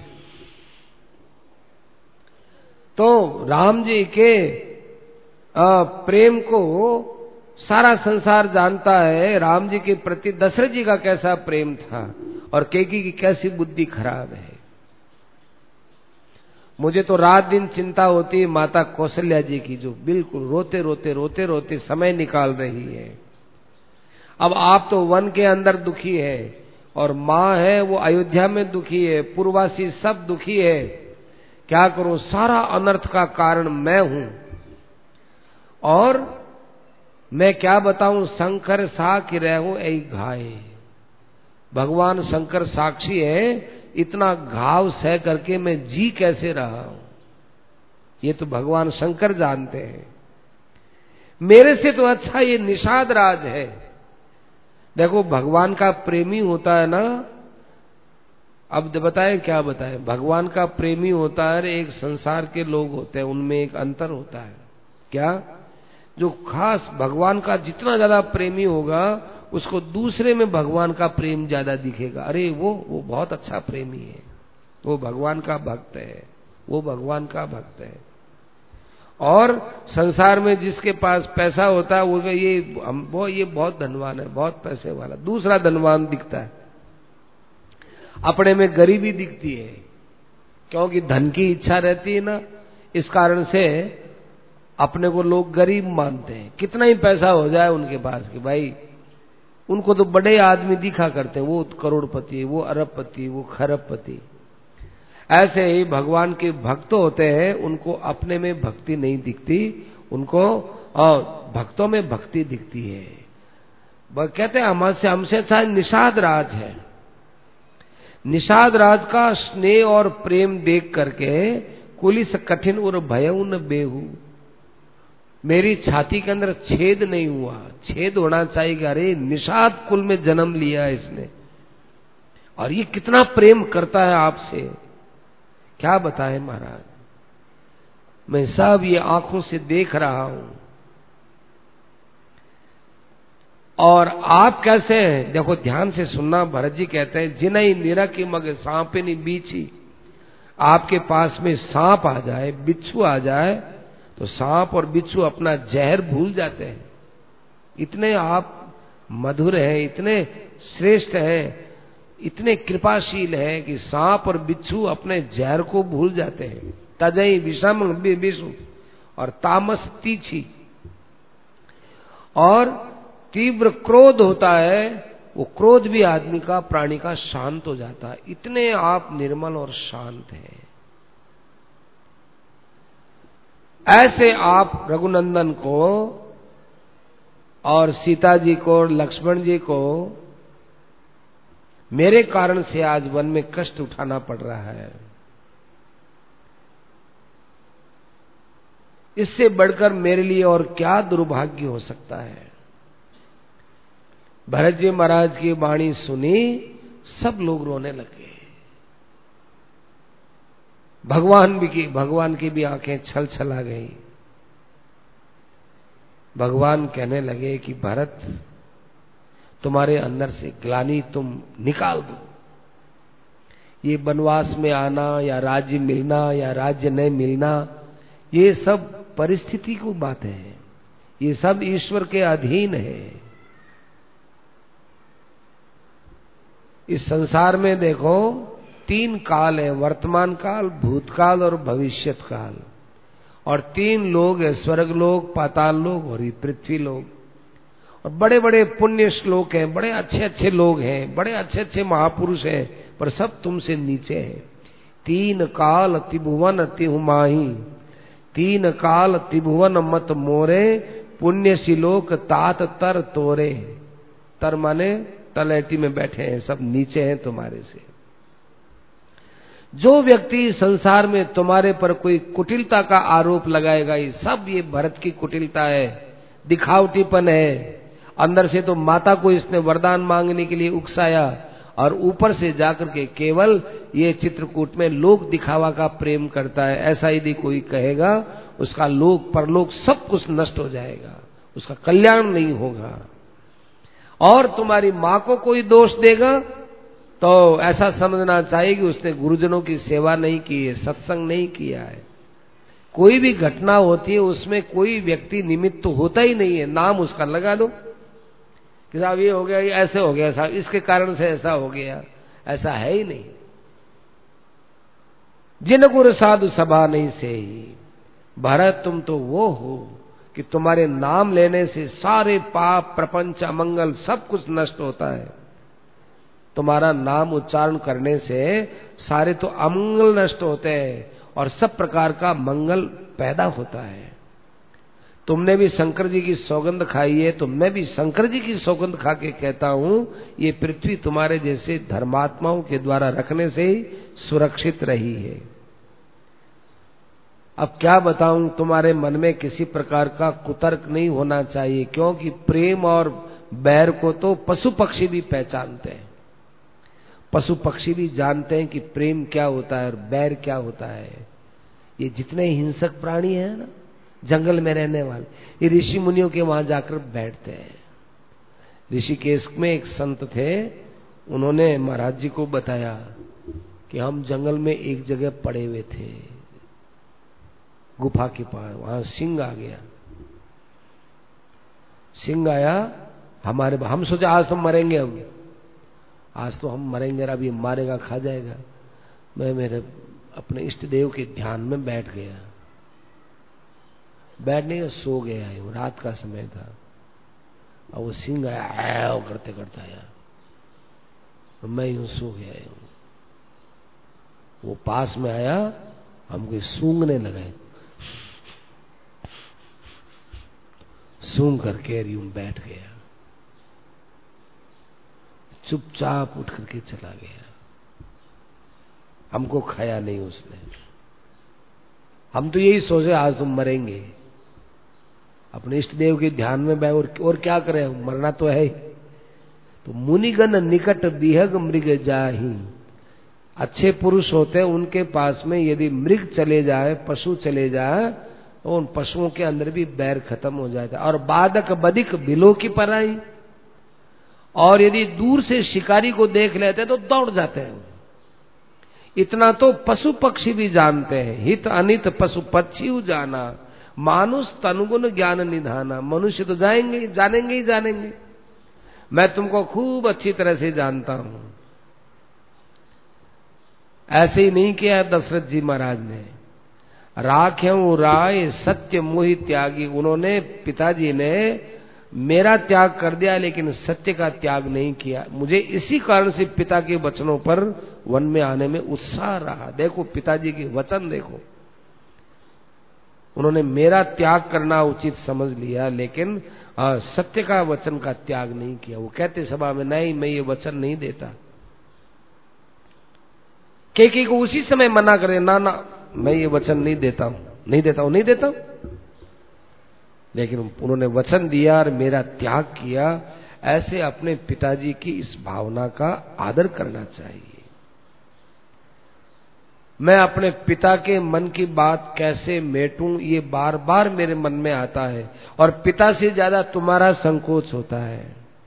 तो राम जी के प्रेम को सारा संसार जानता है। राम जी के प्रति दशरथ जी का कैसा प्रेम था और केकई की कैसी बुद्धि खराब है। मुझे तो रात दिन चिंता होती है माता कौशल्या जी की, जो बिल्कुल रोते रोते समय निकाल रही है। अब आप तो वन के अंदर दुखी है और माँ है वो अयोध्या में दुखी है, पूर्ववासी सब दुखी है। क्या करूं? सारा अनर्थ का कारण मैं हूं। और मैं क्या बताऊं, शंकर साखी रहूं ऐ घाये। भगवान शंकर साक्षी है, इतना घाव सह करके मैं जी कैसे रहा हूं, ये तो भगवान शंकर जानते हैं। मेरे से तो अच्छा ये निषाद राज है। देखो भगवान का प्रेमी होता है ना, अब बताएं क्या बताएं, भगवान का प्रेमी होता है, एक संसार के लोग होते हैं, उनमें एक अंतर होता है। क्या? जो खास भगवान का जितना ज्यादा प्रेमी होगा, उसको दूसरे में भगवान का प्रेम ज्यादा दिखेगा। अरे वो बहुत अच्छा प्रेमी है, वो भगवान का भक्त है, वो भगवान का भक्त है। और संसार में जिसके पास पैसा होता है वो ये बहुत धनवान है, बहुत पैसे वाला, दूसरा धनवान दिखता है। अपने में गरीबी दिखती है, क्योंकि धन की इच्छा रहती है ना, इस कारण से अपने को लोग गरीब मानते हैं। कितना ही पैसा हो जाए उनके पास कि भाई उनको तो बड़े आदमी दिखा करते हैं, वो करोड़पति, वो अरबपति, वो खरबपति। ऐसे ही भगवान के भक्त होते हैं, उनको अपने में भक्ति नहीं दिखती, उनको भक्तों में भक्ति दिखती है। वह कहते हैं हमसे अच्छा निषाद राज है। निषाद राज का स्नेह और प्रेम देख करके कुलिस कठिन और भयउ न बेहू, मेरी छाती के अंदर छेद नहीं हुआ। छेद होना चाहिए कि अरे निषाद कुल में जन्म लिया इसने, और ये कितना प्रेम करता है आपसे, क्या बताएं महाराज। मैं सब ये आंखों से देख रहा हूं। और आप कैसे हैं, देखो ध्यान से सुनना। भरत जी कहते हैं जिनई निरखि मग सांपिनी बीछी, आपके पास में सांप आ जाए, बिच्छू आ जाए, तो सांप और बिच्छू अपना जहर भूल जाते हैं। इतने आप मधुर हैं, इतने श्रेष्ठ हैं, इतने कृपाशील हैं कि सांप और बिच्छू अपने जहर को भूल जाते हैं। तजई विषम विषु और तामस तीछी, और तीव्र क्रोध होता है, वो क्रोध भी आदमी का, प्राणी का शांत हो जाता है। इतने आप निर्मल और शांत हैं। ऐसे आप रघुनंदन को और सीता जी को और लक्ष्मण जी को मेरे कारण से आज वन में कष्ट उठाना पड़ रहा है। इससे बढ़कर मेरे लिए और क्या दुर्भाग्य हो सकता है। भरत जी महाराज की वाणी सुनी, सब लोग रोने लगे। भगवान की भी आंखें छल छला गई। भगवान कहने लगे कि भरत, तुम्हारे अंदर से ग्लानि तुम निकाल दो। ये वनवास में आना या राज्य मिलना या राज्य नहीं मिलना, ये सब परिस्थिति की बातें हैं, ये सब ईश्वर के अधीन है। इस संसार में देखो 3 काल है, वर्तमान काल, भूतकाल और भविष्यत काल। और 3 लोग है, स्वर्ग लोग, पाताल लोग और ये पृथ्वी लोग। और बड़े बड़े पुण्य श्लोक हैं, बड़े अच्छे अच्छे लोग हैं, बड़े अच्छे अच्छे महापुरुष हैं, पर सब तुमसे नीचे हैं। 3 काल त्रिभुवन तिहु माही, 3 काल त्रिभुवन मत मोरे, पुण्य सिलोक तात तर तोरे। तर माने तलैटी में बैठे हैं, सब नीचे हैं तुम्हारे से। जो व्यक्ति संसार में तुम्हारे पर कोई कुटिलता का आरोप लगाएगा, ये सब ये भरत की कुटिलता है, दिखावटीपन है। अंदर से तो माता को इसने वरदान मांगने के लिए उकसाया, और ऊपर से जाकर के केवल ये चित्रकूट में लोक दिखावा का प्रेम करता है। ऐसा यदि कोई कहेगा, उसका लोक परलोक सब कुछ नष्ट हो जाएगा, उसका कल्याण नहीं होगा। और तुम्हारी माँ को कोई दोष देगा तो ऐसा समझना चाहिए कि उसने गुरुजनों की सेवा नहीं की है, सत्संग नहीं किया है। कोई भी घटना होती है उसमें कोई व्यक्ति निमित्त तो होता ही नहीं है, नाम उसका लगा दो कि साहब ये हो गया, ये ऐसे हो गया, साहब इसके कारण से ऐसा हो गया, ऐसा है ही नहीं। जिन गुर साधु सभा नहीं से ही, भरत तुम तो वो हो कि तुम्हारे नाम लेने से सारे पाप, प्रपंच, अमंगल सब कुछ नष्ट होता है। तुम्हारा नाम उच्चारण करने से सारे तो अमंगल नष्ट होते हैं और सब प्रकार का मंगल पैदा होता है। तुमने भी शंकर जी की सौगंध खाई है, तो मैं भी शंकर जी की सौगंध खा के कहता हूं, ये पृथ्वी तुम्हारे जैसे धर्मात्माओं के द्वारा रखने से ही सुरक्षित रही है। अब क्या बताऊं, तुम्हारे मन में किसी प्रकार का कुतर्क नहीं होना चाहिए, क्योंकि प्रेम और बैर को तो पशु पक्षी भी पहचानते हैं। पशु पक्षी भी जानते हैं कि प्रेम क्या होता है और बैर क्या होता है। ये जितने हिंसक प्राणी हैं ना, जंगल में रहने वाले, ये ऋषि मुनियों के वहां जाकर बैठते हैं। ऋषिकेश में एक संत थे, उन्होंने महाराज जी को बताया कि हम जंगल में एक जगह पड़े हुए थे, गुफा के पास, वहां सिंह आ गया। सिंह आया, हम सोचे आज तो मरेंगे, आज तो हम मरेंगे, अभी मारेगा खा जाएगा। मैं मेरे अपने इष्ट देव के ध्यान में बैठ गया, बैठने का सो गया है, रात का समय था। और वो सिंह आया करते करते आया, मैं यूं सो गया हूं। वो पास में आया, हमको सूंघने लगे, सूंघ करके यूं बैठ गया, चुपचाप उठ करके चला गया। हमको खाया नहीं उसने। हम तो यही सोचे आज तुम मरेंगे, अपने इष्ट देव के ध्यान में बैठ, और क्या करें, मरना तो है ही। तो मुनिगण निकट बिहग मृग जाहि, अच्छे पुरुष होते हैं, उनके पास में यदि मृग चले जाए, पशु चले जाए, तो उन पशुओं के अंदर भी बैर खत्म हो जाता है। और बादक बदिक बिलो की पराई, और यदि दूर से शिकारी को देख लेते हैं तो दौड़ जाते हैं। इतना तो पशु पक्षी भी जानते हैं, हित अनित पशु पक्षी जाना, मानुष तनुगुण ज्ञान निधाना। मनुष्य तो जाएंगे, जानेंगे ही जानेंगे। मैं तुमको खूब अच्छी तरह से जानता हूं। ऐसे ही नहीं किया दशरथ जी महाराज ने। राख्यऊ राय सत्य मोहि त्यागी, उन्होंने, पिताजी ने मेरा त्याग कर दिया लेकिन सत्य का त्याग नहीं किया। मुझे इसी कारण से पिता के वचनों पर वन में आने में उत्साह रहा। देखो पिताजी के वचन देखो, उन्होंने मेरा त्याग करना उचित समझ लिया लेकिन सत्य का वचन का त्याग नहीं किया। वो कहते सभा में, नहीं मैं ये वचन नहीं देता। केकी को उसी समय मना करे, ना ना मैं ये वचन नहीं देता हूं, नहीं देता हूं, नहीं देता हूं। लेकिन उन्होंने वचन दिया और मेरा त्याग किया। ऐसे अपने पिताजी की इस भावना का आदर करना चाहिए। मैं अपने पिता के मन की बात कैसे मेटूं, ये बार बार मेरे मन में आता है। और पिता से ज्यादा तुम्हारा संकोच होता है,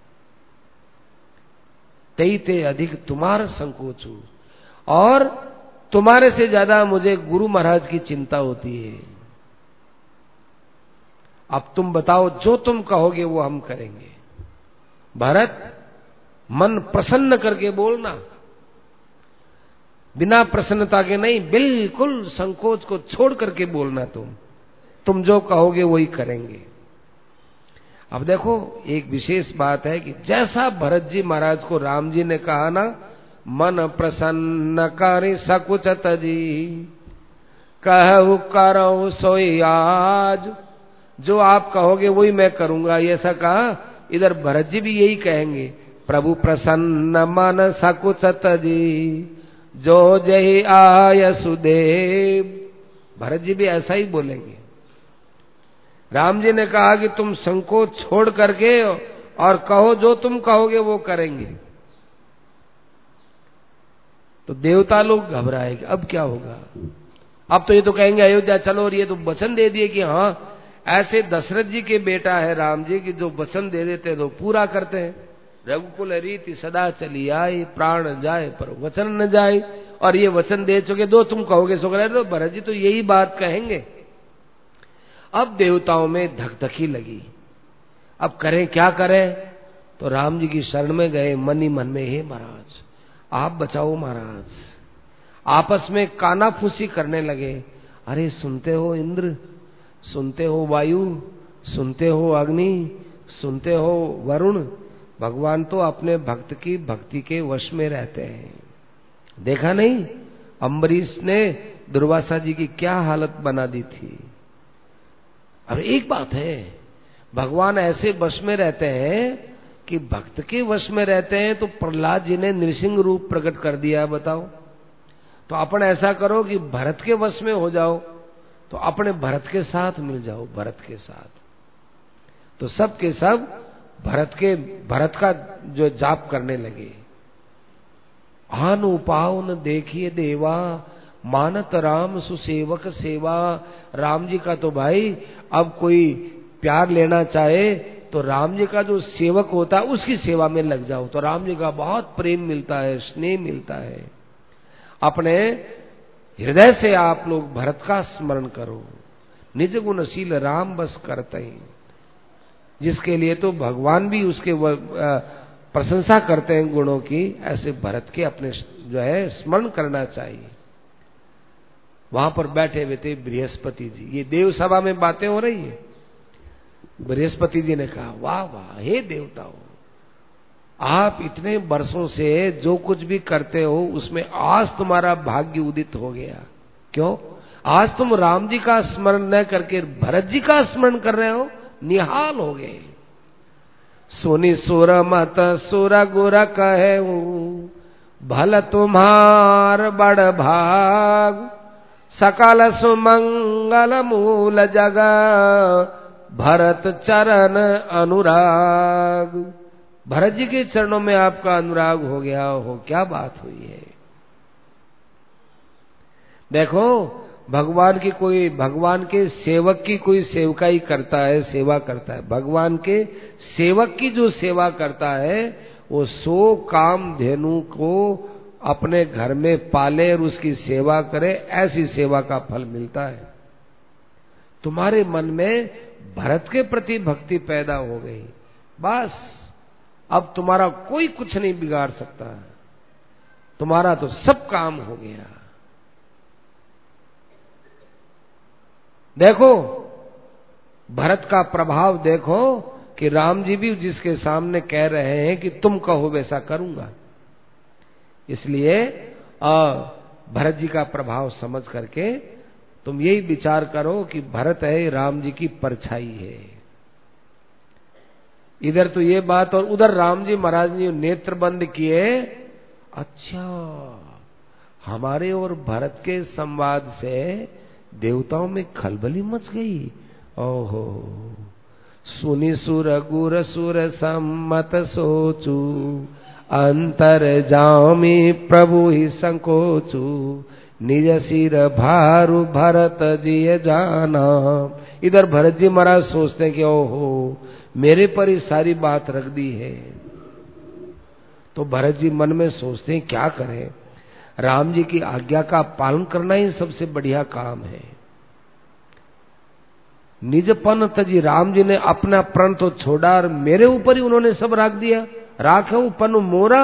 तेई ते अधिक तुम्हारा संकोच हो। और तुम्हारे से ज्यादा मुझे गुरु महाराज की चिंता होती है। अब तुम बताओ, जो तुम कहोगे वो हम करेंगे। भरत, मन प्रसन्न करके बोलना, बिना प्रसन्नता के नहीं, बिल्कुल संकोच को छोड़ करके बोलना। तुम जो कहोगे वही करेंगे। अब देखो एक विशेष बात है कि जैसा भरत जी महाराज को राम जी ने कहा ना, मन प्रसन्न करि सकुच तजी, कहु करौ सोई आज, जो आप कहोगे वही मैं करूंगा, ऐसा कहा। इधर भरत जी भी यही कहेंगे, प्रभु प्रसन्न मन सकुच तजी, जो जय आय सुदेव। भरत जी भी ऐसा ही बोलेंगे। राम जी ने कहा कि तुम संकोच छोड़ करके और कहो, जो तुम कहोगे वो करेंगे। तो देवता लोग घबराएंगे, अब क्या होगा। अब तो ये तो कहेंगे अयोध्या चलो, और ये तो वचन दे दिए कि हाँ ऐसे दशरथ जी के बेटा है राम जी की, जो वचन दे देते तो पूरा करते हैं। रघुकुल रीति सदा चली आई, प्राण जाए पर वचन न जाए। और ये वचन दे चुके, दो तुम कहोगे सो करे। तो भरत जी तो यही बात कहेंगे। अब देवताओं में धकधकी लगी, अब करें क्या करें। तो राम जी की शरण में गए, मन ही मन में, हे महाराज आप बचाओ महाराज। आपस में कानाफूसी करने लगे। अरे सुनते हो इंद्र, सुनते हो वायु, सुनते हो अग्नि, सुनते हो वरुण, भगवान तो अपने भक्त की भक्ति के वश में रहते हैं। देखा नहीं अम्बरीश ने दुर्वासा जी की क्या हालत बना दी थी। अब एक बात है, भगवान ऐसे वश में रहते हैं कि भक्त के वश में रहते हैं। तो प्रहलाद जी ने नृसिंह रूप प्रकट कर दिया है, बताओ। तो अपन ऐसा करो कि भरत के वश में हो जाओ, तो अपने भरत के साथ मिल जाओ, भरत के साथ। तो सब के सब भरत का जो जाप करने लगे। आनु पावन देखिए देवा, मानत राम सुसेवक सेवा। राम जी का तो भाई अब कोई प्यार लेना चाहे तो राम जी का जो सेवक होता है उसकी सेवा में लग जाओ, तो राम जी का बहुत प्रेम मिलता है, स्नेह मिलता है। अपने हृदय से आप लोग भरत का स्मरण करो। निज गुणशील राम बस करते हैं, जिसके लिए तो भगवान भी उसके प्रशंसा करते हैं गुणों की, ऐसे भरत के अपने जो है स्मरण करना चाहिए। वहां पर बैठे हुए थे बृहस्पति जी, ये देव सभा में बातें हो रही है। बृहस्पति जी ने कहा, वाह वाह हे देवताओं, आप इतने वर्षों से जो कुछ भी करते हो उसमें आज तुम्हारा भाग्य उदित हो गया। क्यों? आज तुम राम जी का स्मरण न करके भरत जी का स्मरण कर रहे हो, निहाल हो गए। सुनि सुर मत सुर गुर कहे, भल तुम्हार बड़ भाग, सकल सुमंगल मूल जगह, भरत चरण अनुराग। भरत जी के चरणों में आपका अनुराग हो गया हो, क्या बात हुई है। देखो, भगवान के सेवक की कोई सेवकाई करता है, सेवा करता है। भगवान के सेवक की जो सेवा करता है वो 100 कामधेनु को अपने घर में पाले और उसकी सेवा करे, ऐसी सेवा का फल मिलता है। तुम्हारे मन में भरत के प्रति भक्ति पैदा हो गई, बस अब तुम्हारा कोई कुछ नहीं बिगाड़ सकता, तुम्हारा तो सब काम हो गया। देखो भरत का प्रभाव देखो कि राम जी भी जिसके सामने कह रहे हैं कि तुम कहो वैसा करूंगा, इसलिए भरत जी का प्रभाव समझ करके तुम यही विचार करो कि भरत है राम जी की परछाई है। इधर तो ये बात, और उधर राम जी महाराज ने नेत्र बंद किए। अच्छा, हमारे और भरत के संवाद से देवताओं में खलबली मच गई। ओहो, सुनि सुर गुर सुर सम्मत सोचू, अंतर जामी प्रभु ही संकोचू, निज सिर भारू भरत जी जाना। इधर भरत जी महाराज सोचते हैं कि ओहो, मेरे पर ही सारी बात रख दी है। तो भरत जी मन में सोचते हैं क्या करें, राम जी की आज्ञा का पालन करना ही सबसे बढ़िया काम है। निज पन तजी, राम जी ने अपना प्रण तो छोड़ा और मेरे ऊपर ही उन्होंने सब रख दिया। राखऊं पन मोरा,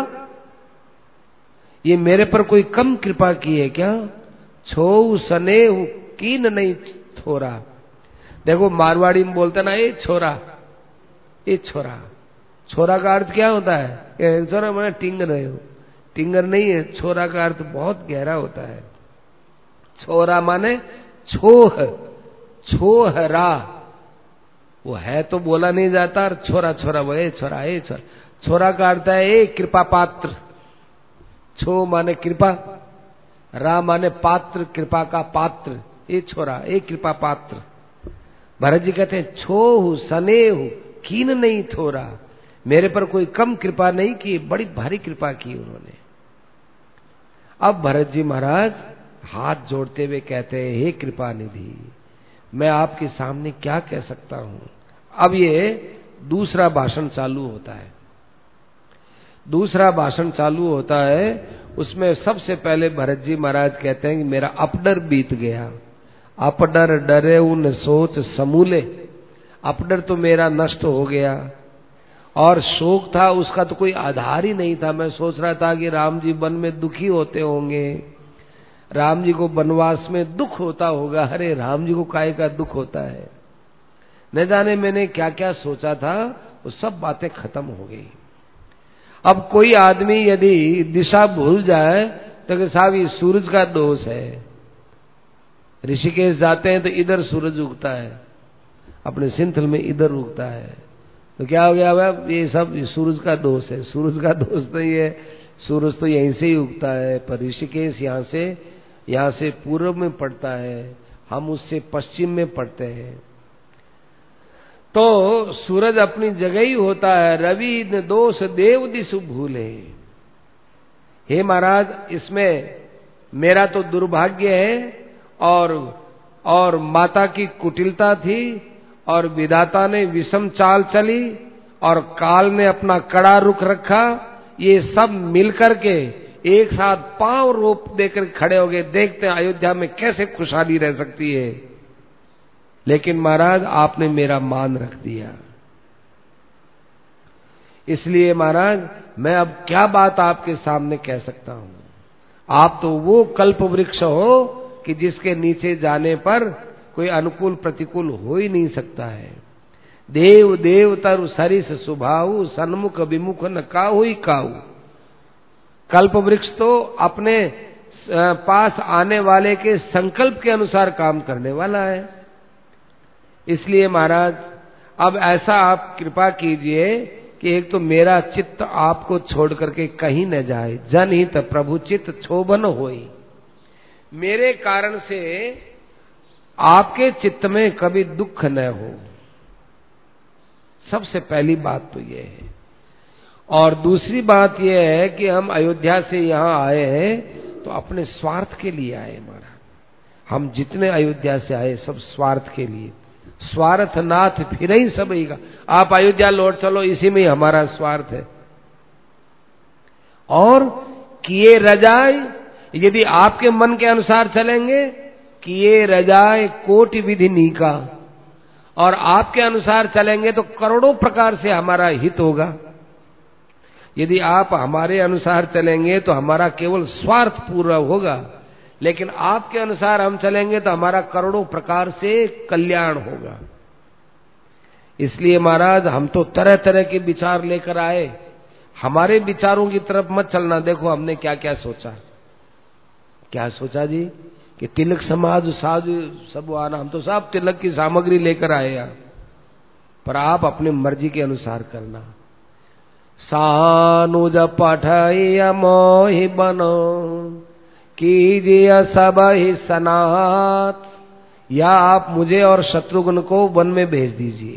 ये मेरे पर कोई कम कृपा की है क्या? छो स्नेह कीन नहीं थोरा। देखो मारवाड़ी में बोलते ना, ये छोरा, ये छोरा। छोरा का अर्थ क्या होता है? छोरा मैंने टिंगर रहे हो, टिंगर नहीं है। छोरा का अर्थ बहुत गहरा होता है। छोरा माने छोह, छोहरा, वो है तो बोला नहीं जाता, और छोरा छोरा वो ए छोरा, ए छोरा। छोरा का अर्थ है ए कृपा पात्र। छो माने कृपा, रा माने पात्र, कृपा का पात्र। ए छोरा, ए कृपा पात्र। भरत जी कहते हैं छोहु स्नेहु कीन नहीं थोरा, मेरे पर कोई कम कृपा नहीं की, बड़ी भारी कृपा की उन्होंने। अब भरत जी महाराज हाथ जोड़ते हुए कहते हैं, हे कृपा निधि, मैं आपके सामने क्या कह सकता हूं। अब ये दूसरा भाषण चालू होता है। दूसरा भाषण चालू होता है, उसमें सबसे पहले भरत जी महाराज कहते हैं कि मेरा अपडर बीत गया। अपडर डरे उन सोच समूले, अपडर तो मेरा नष्ट हो गया, और शोक था उसका तो कोई आधार ही नहीं था। मैं सोच रहा था कि राम जी वन में दुखी होते होंगे, राम जी को वनवास में दुख होता होगा। अरे राम जी को काहे का दुख होता है, न जाने मैंने क्या क्या सोचा था, वो सब बातें खत्म हो गई। अब कोई आदमी यदि दिशा भूल जाए तो कि साहब ये सूरज का दोष है। ऋषिकेश जाते हैं तो इधर सूरज उगता है, अपने सिंथल में इधर उगता है, तो क्या हो गया भाई, ये सब सूरज का दोष है। सूरज का दोष तो ये, सूरज तो यहीं से ही उगता है, पर ऋषिकेश यहाँ से पूर्व में पड़ता है, हम उससे पश्चिम में पड़ते हैं। तो सूरज अपनी जगह ही होता है। रवि न दोष देव दिशु भूले। हे महाराज, इसमें मेरा तो दुर्भाग्य है, और माता की कुटिलता थी, और विधाता ने विषम चाल चली, और काल ने अपना कड़ा रुख रखा। ये सब मिलकर के एक साथ पांव रोप देकर खड़े हो गए। देखते हैं अयोध्या में कैसे खुशहाली रह सकती है। लेकिन महाराज आपने मेरा मान रख दिया, इसलिए महाराज मैं अब क्या बात आपके सामने कह सकता हूं। आप तो वो कल्प वृक्ष हो कि जिसके नीचे जाने पर कोई अनुकूल प्रतिकूल हो ही नहीं सकता है। देव देव तरु सरिस सुभाऊ, सन्मुख विमुख न काहू ही काहू। कल्प वृक्ष तो अपने पास आने वाले के संकल्प के अनुसार काम करने वाला है। इसलिए महाराज अब ऐसा आप कृपा कीजिए कि एक तो मेरा चित्त आपको छोड़ करके कहीं न जाए। जनहित प्रभु चित्त क्षोभन होई। मेरे कारण से आपके चित्त में कभी दुख न हो, सबसे पहली बात तो ये है। और दूसरी बात यह है कि हम अयोध्या से यहाँ आए हैं तो अपने स्वार्थ के लिए आए महाराज। हम जितने अयोध्या से आए सब स्वार्थ के लिए। स्वार्थनाथ फिर ही सब ही का। आप अयोध्या लौट चलो, इसी में ही हमारा स्वार्थ है। और किए रजाए, यदि आपके मन के अनुसार चलेंगे, किए रजाए कोटि विधि नीका, और आपके अनुसार चलेंगे तो करोड़ों प्रकार से हमारा हित होगा। यदि आप हमारे अनुसार चलेंगे तो हमारा केवल स्वार्थ पूरा होगा, लेकिन आपके अनुसार हम चलेंगे तो हमारा करोड़ों प्रकार से कल्याण होगा। इसलिए महाराज हम तो तरह तरह के विचार लेकर आए, हमारे विचारों की तरफ मत चलना। देखो हमने क्या क्या सोचा। क्या सोचा जी कि तिलक समाज साज सब आना, हम तो सब तिलक की सामग्री लेकर आए यहाँ, पर आप अपनी मर्जी के अनुसार करना। सानुज पठय मोहि बनो, कीजिए सब ही सनात। या आप मुझे और शत्रुघ्न को वन में भेज दीजिए,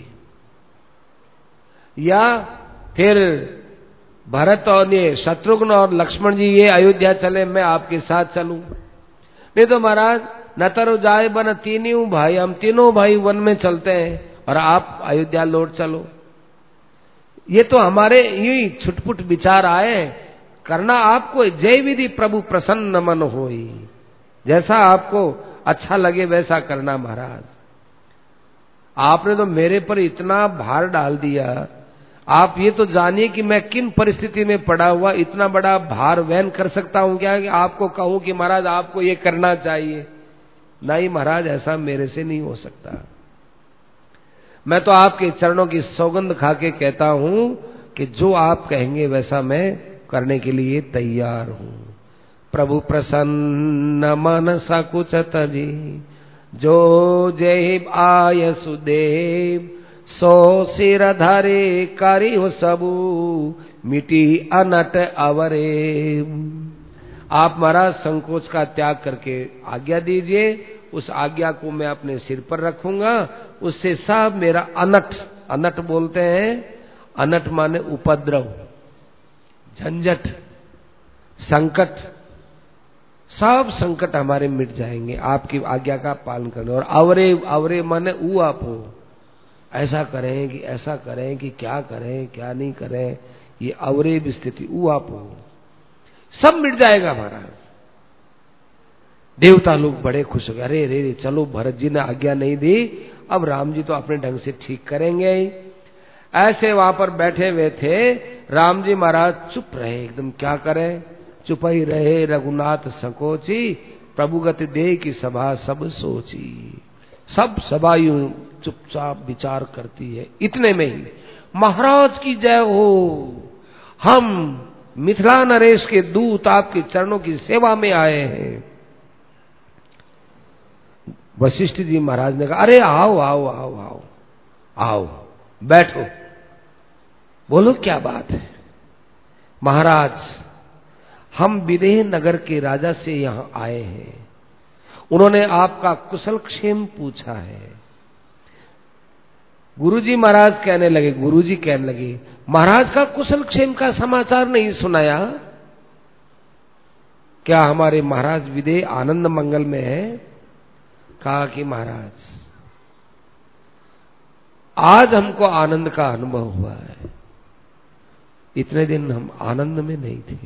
या फिर भरत और ये शत्रुघ्न और लक्ष्मण जी ये अयोध्या चले, मैं आपके साथ चलूं। नहीं तो महाराज नतर जाए बन तीनों भाई, हम तीनों भाई वन में चलते हैं और आप अयोध्या लौट चलो। ये तो हमारे यही छुटपुट विचार आए। करना आपको जय विधि प्रभु प्रसन्न मन होई। जैसा आपको अच्छा लगे वैसा करना महाराज। आपने तो मेरे पर इतना भार डाल दिया। आप ये तो जानिए कि मैं किन परिस्थिति में पड़ा हुआ इतना बड़ा भार वहन कर सकता हूं क्या कि आपको कहूं कि महाराज आपको ये करना चाहिए। नहीं महाराज, ऐसा मेरे से नहीं हो सकता। मैं तो आपके चरणों की सौगंध खा के कहता हूं कि जो आप कहेंगे वैसा मैं करने के लिए तैयार हूं। प्रभु प्रसन्न मन सकुच तजी, जो जय आय सुदेव, सो सिर धरे करी हो सबू, मिटी अनट अवरे। आप महाराज संकोच का त्याग करके आज्ञा दीजिए, उस आज्ञा को मैं अपने सिर पर रखूंगा। उससे सब मेरा अनट, अनट बोलते हैं, अनट माने उपद्रव, झंझट, संकट, सब संकट हमारे मिट जाएंगे आपकी आज्ञा का पालन करने। और अवरे, अवरे माने ऊ आप हो, ऐसा करें कि ऐसा करें कि क्या करें क्या नहीं करें, ये अवरे स्थिति ऊ आप हो, सब मिट जाएगा महाराज। देवता लोग बड़े खुश हो गए। अरे रे चलो, भरत जी ने आज्ञा नहीं दी, अब राम जी तो अपने ढंग से ठीक करेंगे ही। ऐसे वहां पर बैठे हुए थे। राम जी महाराज चुप रहे एकदम। क्या करें, चुप ही रहे। रघुनाथ संकोची, प्रभु गति दे की सभा सब सोची। सब सभा यूं चुपचाप विचार करती है। इतने में ही महाराज की जय हो, हम मिथिला नरेश के दूत आपके चरणों की सेवा में आए हैं। वशिष्ठ जी महाराज ने कहा, अरे आओ आओ आओ आओ आओ, बैठो, बोलो क्या बात है। महाराज, हम विदेह नगर के राजा से यहां आए हैं, उन्होंने आपका कुशल क्षेम पूछा है। गुरुजी महाराज कहने लगे, गुरुजी कहने लगे, महाराज का कुशल क्षेम का समाचार नहीं सुनाया क्या? हमारे महाराज विदेह आनंद मंगल में है। कहा कि महाराज आज हमको आनंद का अनुभव हुआ है, इतने दिन हम आनंद में नहीं थे।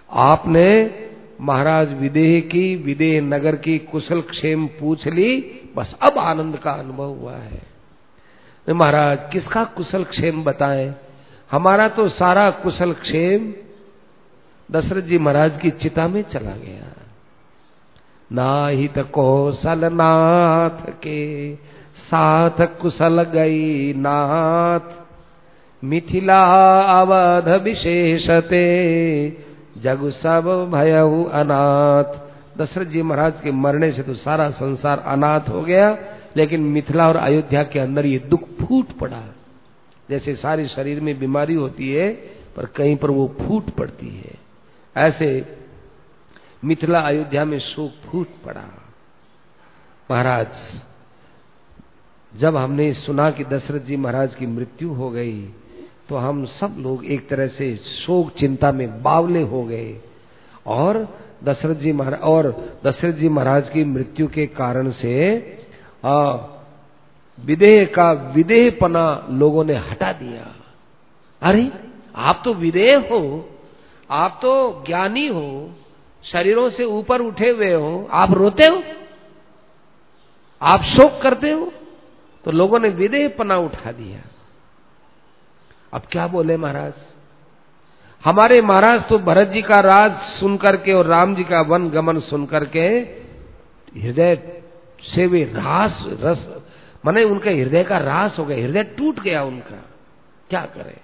आपने महाराज विदेह की, विदेह नगर की कुशल क्षेम पूछ ली, बस अब आनंद का अनुभव हुआ है। महाराज किसका कुशल क्षेम बताएं? हमारा तो सारा कुशल क्षेम दशरथ जी महाराज की चिता में चला गया। नाहित कौशल नाथ के साथ कुशल गई नाथ, मिथिला अवध विशेषते जग सब भयउ अनाथ। दशरथ जी महाराज के मरने से तो सारा संसार अनाथ हो गया, लेकिन मिथिला और अयोध्या के अंदर ये दुख फूट पड़ा। जैसे सारे शरीर में बीमारी होती है पर कहीं पर वो फूट पड़ती है, ऐसे मिथिला अयोध्या में शोक फूट पड़ा। महाराज जब हमने सुना कि दशरथ जी महाराज की मृत्यु हो गई तो हम सब लोग एक तरह से शोक चिंता में बावले हो गए। और दशरथ जी महाराज की मृत्यु के कारण से विदेह का विदेहपना लोगों ने हटा दिया। अरे आप तो विदेह हो, आप तो ज्ञानी हो, शरीरों से ऊपर उठे हुए हो, आप रोते हो, आप शोक करते हो। तो लोगों ने विदेहपना उठा दिया। अब क्या बोले महाराज? हमारे महाराज तो भरत जी का राज सुन करके और राम जी का वन गमन सुन करके हृदय से वे रस माने उनके हृदय का रास हो गया, हृदय टूट गया उनका। क्या करें?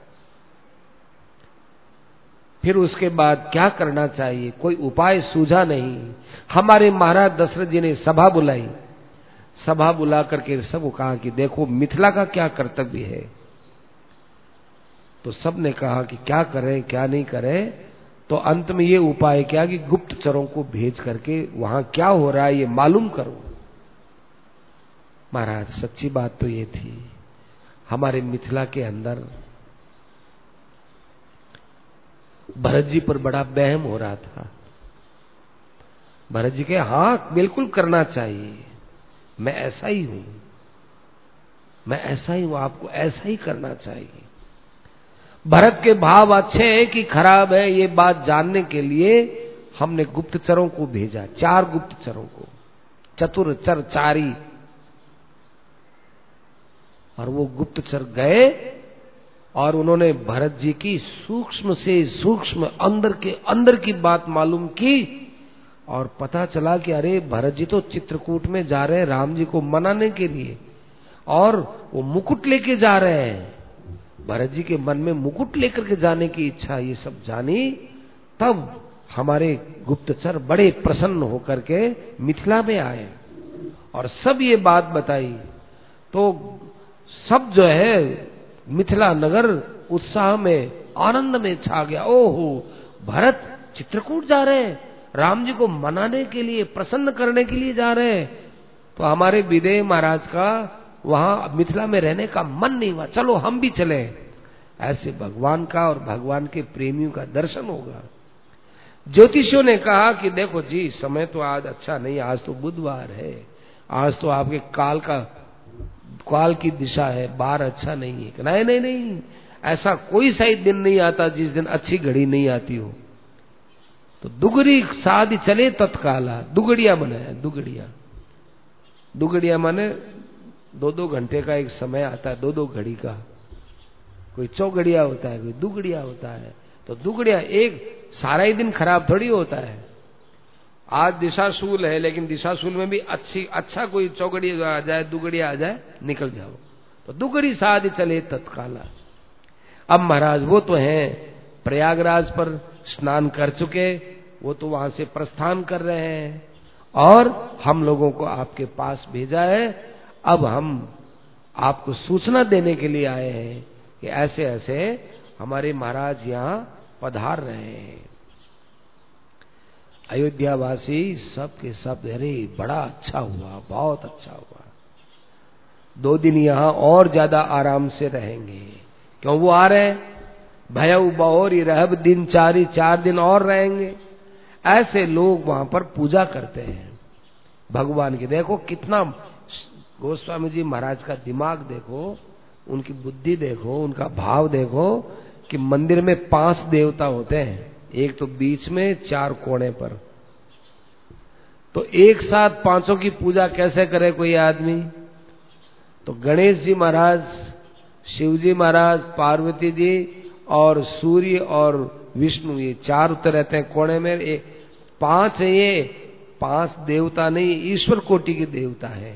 फिर उसके बाद क्या करना चाहिए? कोई उपाय सूझा नहीं। हमारे महाराज दशरथ जी ने सभा बुलाई। सभा बुला करके सबको कहा कि देखो मिथिला का क्या कर्तव्य है। तो सबने कहा कि क्या करें क्या नहीं करें। तो अंत में ये उपाय किया कि गुप्तचरों को भेज करके वहां क्या हो रहा है ये मालूम करो। महाराज सच्ची बात तो ये थी, हमारे मिथिला के अंदर भरत जी पर बड़ा वहम हो रहा था। भरत जी के हाँ बिल्कुल करना चाहिए, मैं ऐसा ही हूं, मैं ऐसा ही हूं, आपको ऐसा ही करना चाहिए। भरत के भाव अच्छे हैं कि खराब है ये बात जानने के लिए हमने गुप्तचरों को भेजा, 4 गुप्तचरों को, चतुर चर चारी। और वो गुप्तचर गए और उन्होंने भरत जी की सूक्ष्म से सूक्ष्म अंदर की बात मालूम की। और पता चला कि अरे भरत जी तो चित्रकूट में जा रहे हैं राम जी को मनाने के लिए, और वो मुकुट लेके जा रहे हैं। भरत जी के मन में मुकुट लेकर के जाने की इच्छा, ये सब जानी। तब हमारे गुप्तचर बड़े प्रसन्न होकर के मिथिला में आए और सब ये बात बताई। तो सब जो है मिथिला नगर उत्साह में आनंद में छा गया। ओहो भरत चित्रकूट जा रहे हैं, राम जी को मनाने के लिए, प्रसन्न करने के लिए जा रहे हैं। तो हमारे विदेह महाराज का वहां मिथिला में रहने का मन नहीं हुआ, चलो हम भी चले। ऐसे भगवान का और भगवान के प्रेमियों का दर्शन होगा। ज्योतिषियों ने कहा कि देखो जी समय तो आज अच्छा नहीं, आज तो बुधवार है, आज तो आपके काल की दिशा है, बार अच्छा नहीं है। नहीं नहीं नहीं, ऐसा कोई सही दिन नहीं आता जिस दिन अच्छी घड़ी नहीं आती हो। तो दुगड़ी शादी चले तत्काला, दुगड़िया बनाया। दुगड़िया माने 2-2 घंटे का एक समय आता है, 2-2 घड़ी का। कोई चौगड़िया होता है, कोई दुगड़िया होता है। तो दुगड़िया एक सारा ही दिन खराब थोड़ी होता है। आज दिशाशूल है, लेकिन दिशाशूल में भी अच्छा कोई चौगड़ी आ जाए, दुगड़िया आ जाए, निकल जाओ। तो दुगड़ी शादी चले तत्काला। अब महाराज वो तो हैं प्रयागराज पर स्नान कर चुके, वो तो वहां से प्रस्थान कर रहे हैं और हम लोगों को आपके पास भेजा है। अब हम आपको सूचना देने के लिए आए हैं कि ऐसे ऐसे हमारे महाराज यहाँ पधार रहे हैं। अयोध्यावासी सब के सब अरे बड़ा अच्छा हुआ, बहुत अच्छा हुआ, 2 दिन यहाँ और ज्यादा आराम से रहेंगे। क्यों वो आ रहे हैं, भयउ बहोरी रहब दिन 4 दिन और रहेंगे। ऐसे लोग वहां पर पूजा करते हैं भगवान की। देखो कितना गोस्वामी जी महाराज का दिमाग देखो, उनकी बुद्धि देखो, उनका भाव देखो कि मंदिर में 5 देवता होते हैं, एक तो बीच में, 4 कोने पर। तो एक साथ पांचों की पूजा कैसे करे कोई आदमी? तो गणेश जी महाराज, शिव जी महाराज, पार्वती जी और सूर्य और विष्णु, ये चार उतर रहते हैं कोने में। पांच है, ये पांच देवता नहीं, ईश्वर कोटि के देवता है।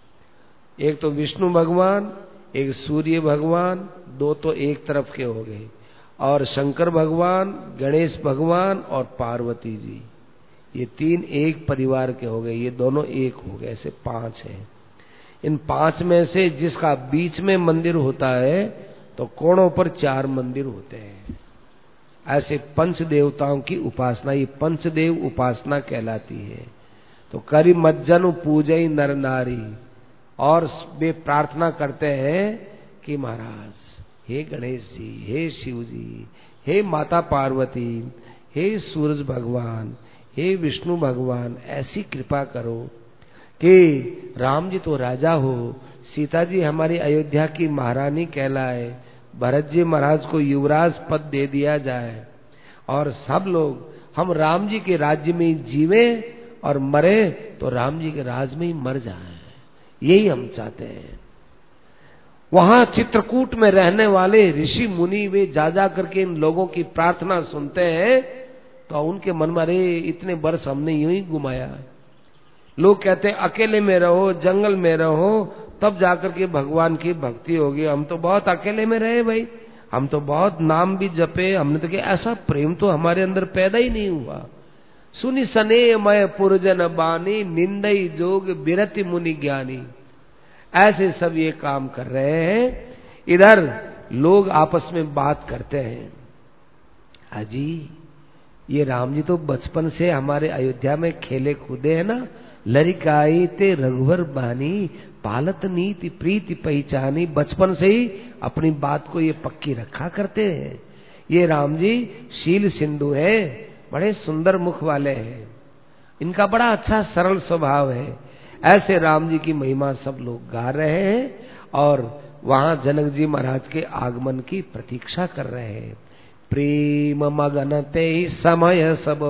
एक तो विष्णु भगवान, एक सूर्य भगवान, दो तो एक तरफ के हो गए, और शंकर भगवान, गणेश भगवान और पार्वती जी, ये तीन एक परिवार के हो गए, ये दोनों एक हो गए, ऐसे पांच हैं। इन पांच में से जिसका बीच में मंदिर होता है तो कोणों पर चार मंदिर होते हैं। ऐसे पंच देवताओं की उपासना, ये पंचदेव उपासना कहलाती है। तो करी मज्जन पूजई नर नारी, और वे प्रार्थना करते हैं कि महाराज, हे गणेश जी, हे शिव जी, हे माता पार्वती, हे सूरज भगवान, हे विष्णु भगवान, ऐसी कृपा करो कि राम जी तो राजा हो, सीता जी हमारी अयोध्या की महारानी कहलाए, भरत जी महाराज को युवराज पद दे दिया जाए, और सब लोग हम राम जी के राज्य में जीवे और मरे तो राम जी के राज में ही मर जाए, यही हम चाहते हैं। वहां चित्रकूट में रहने वाले ऋषि मुनि वे जा करके इन लोगों की प्रार्थना सुनते हैं, तो उनके मन में, अरे इतने वर्ष हमने यूं ही घुमाया। लोग कहते हैं अकेले में रहो, जंगल में रहो, तब जाकर के भगवान की भक्ति होगी। हम तो बहुत अकेले में रहे भाई, हम तो बहुत नाम भी जपे, हमने तो ऐसा प्रेम तो हमारे अंदर पैदा ही नहीं हुआ। सुनि सने मय पुरजन बानी, निंदई जोग बिरति मुनि ज्ञानी। ऐसे सब ये काम कर रहे हैं। इधर लोग आपस में बात करते हैं, अजी ये राम जी तो बचपन से हमारे अयोध्या में खेले कूदे हैं ना, लरिकाई ते रघुवर बानी, पालत नीति प्रीति पहचानी। बचपन से ही अपनी बात को ये पक्की रखा करते हैं। ये राम जी शील सिंधु है, बड़े सुंदर मुख वाले हैं, इनका बड़ा अच्छा सरल स्वभाव है। ऐसे राम जी की महिमा सब लोग गा रहे हैं और वहां जनक जी महाराज के आगमन की प्रतीक्षा कर रहे हैं। प्रेम मगन ते समय सबो,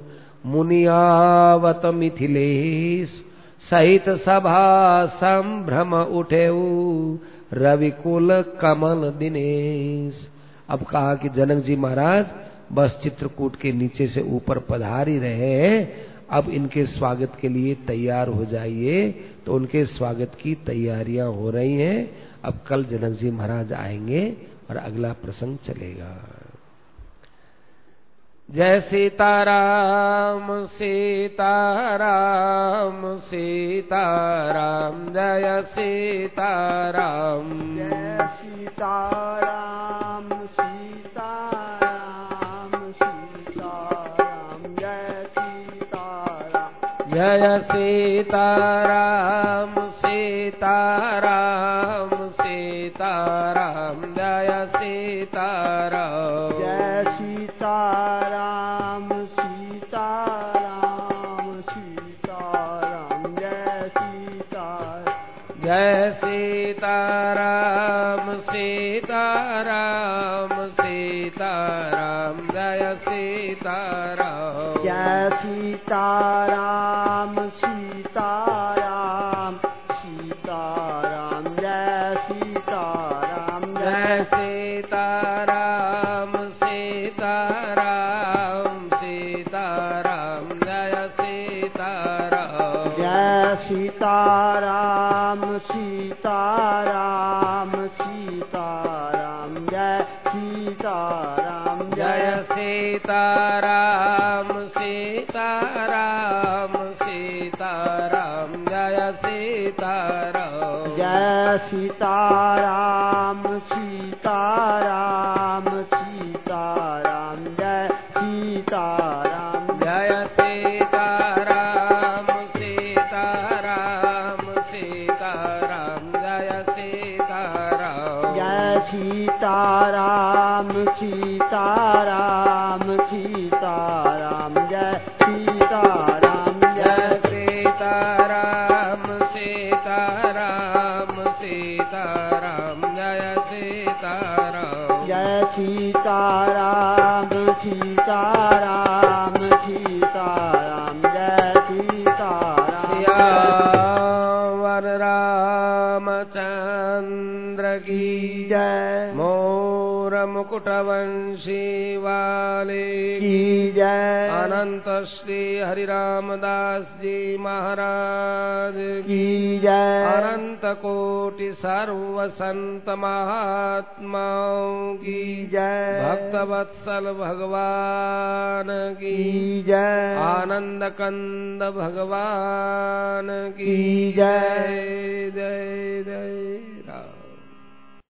मुनियावत मिथिलेश, सहित सभा संभ्रम उठेऊ, रविकुल कमल दिनेश। अब कहा कि जनक जी महाराज बस चित्रकूट के नीचे से ऊपर पधार ही रहे हैं, अब इनके स्वागत के लिए तैयार हो जाइए। तो उनके स्वागत की तैयारियां हो रही हैं। अब कल जनक जी महाराज आएंगे और अगला प्रसंग चलेगा। जय सीताराम सीताराम सीताराम, जय सीताराम जय सीताराम सीताराम सीताराम, जय सीताराम जय सीताराम सीताराम सीताराम, जय सीताराम जय सीताराम सीताराम सीताराम, जय सीताराम जय सीताराम सीताराम सीताराम, जय सीताराम जय सीताराम सीताराम सीताराम, जय सीताराम जय सीताराम सीताराम सीताराम, जय सीताराम जय सीताराम सीताराम सीताराम, जय सीताराम जय सीताराम सीताराम सीताराम, जय सीताराम जय सीताराम सीताराम सीताराम, जय सीताराम जय सीताराम सीताराम सीताराम, जय सीताराम जय सीताराम सीताराम सीताराम, जय सीताराम जय सीताराम सीताराम सीताराम, जय सीताराम जय सीताराम सीताराम सीताराम, जय सीताराम जय। मोर मुकुटवंशी वाले की जय। अनंत श्री हरिरामदास जी महाराज की जय। अनंत कोटि सर्व संत महात्माओं की जय। भक्त वत्सल भगवान की जय। आनंद कंद भगवान की जय। जय जय।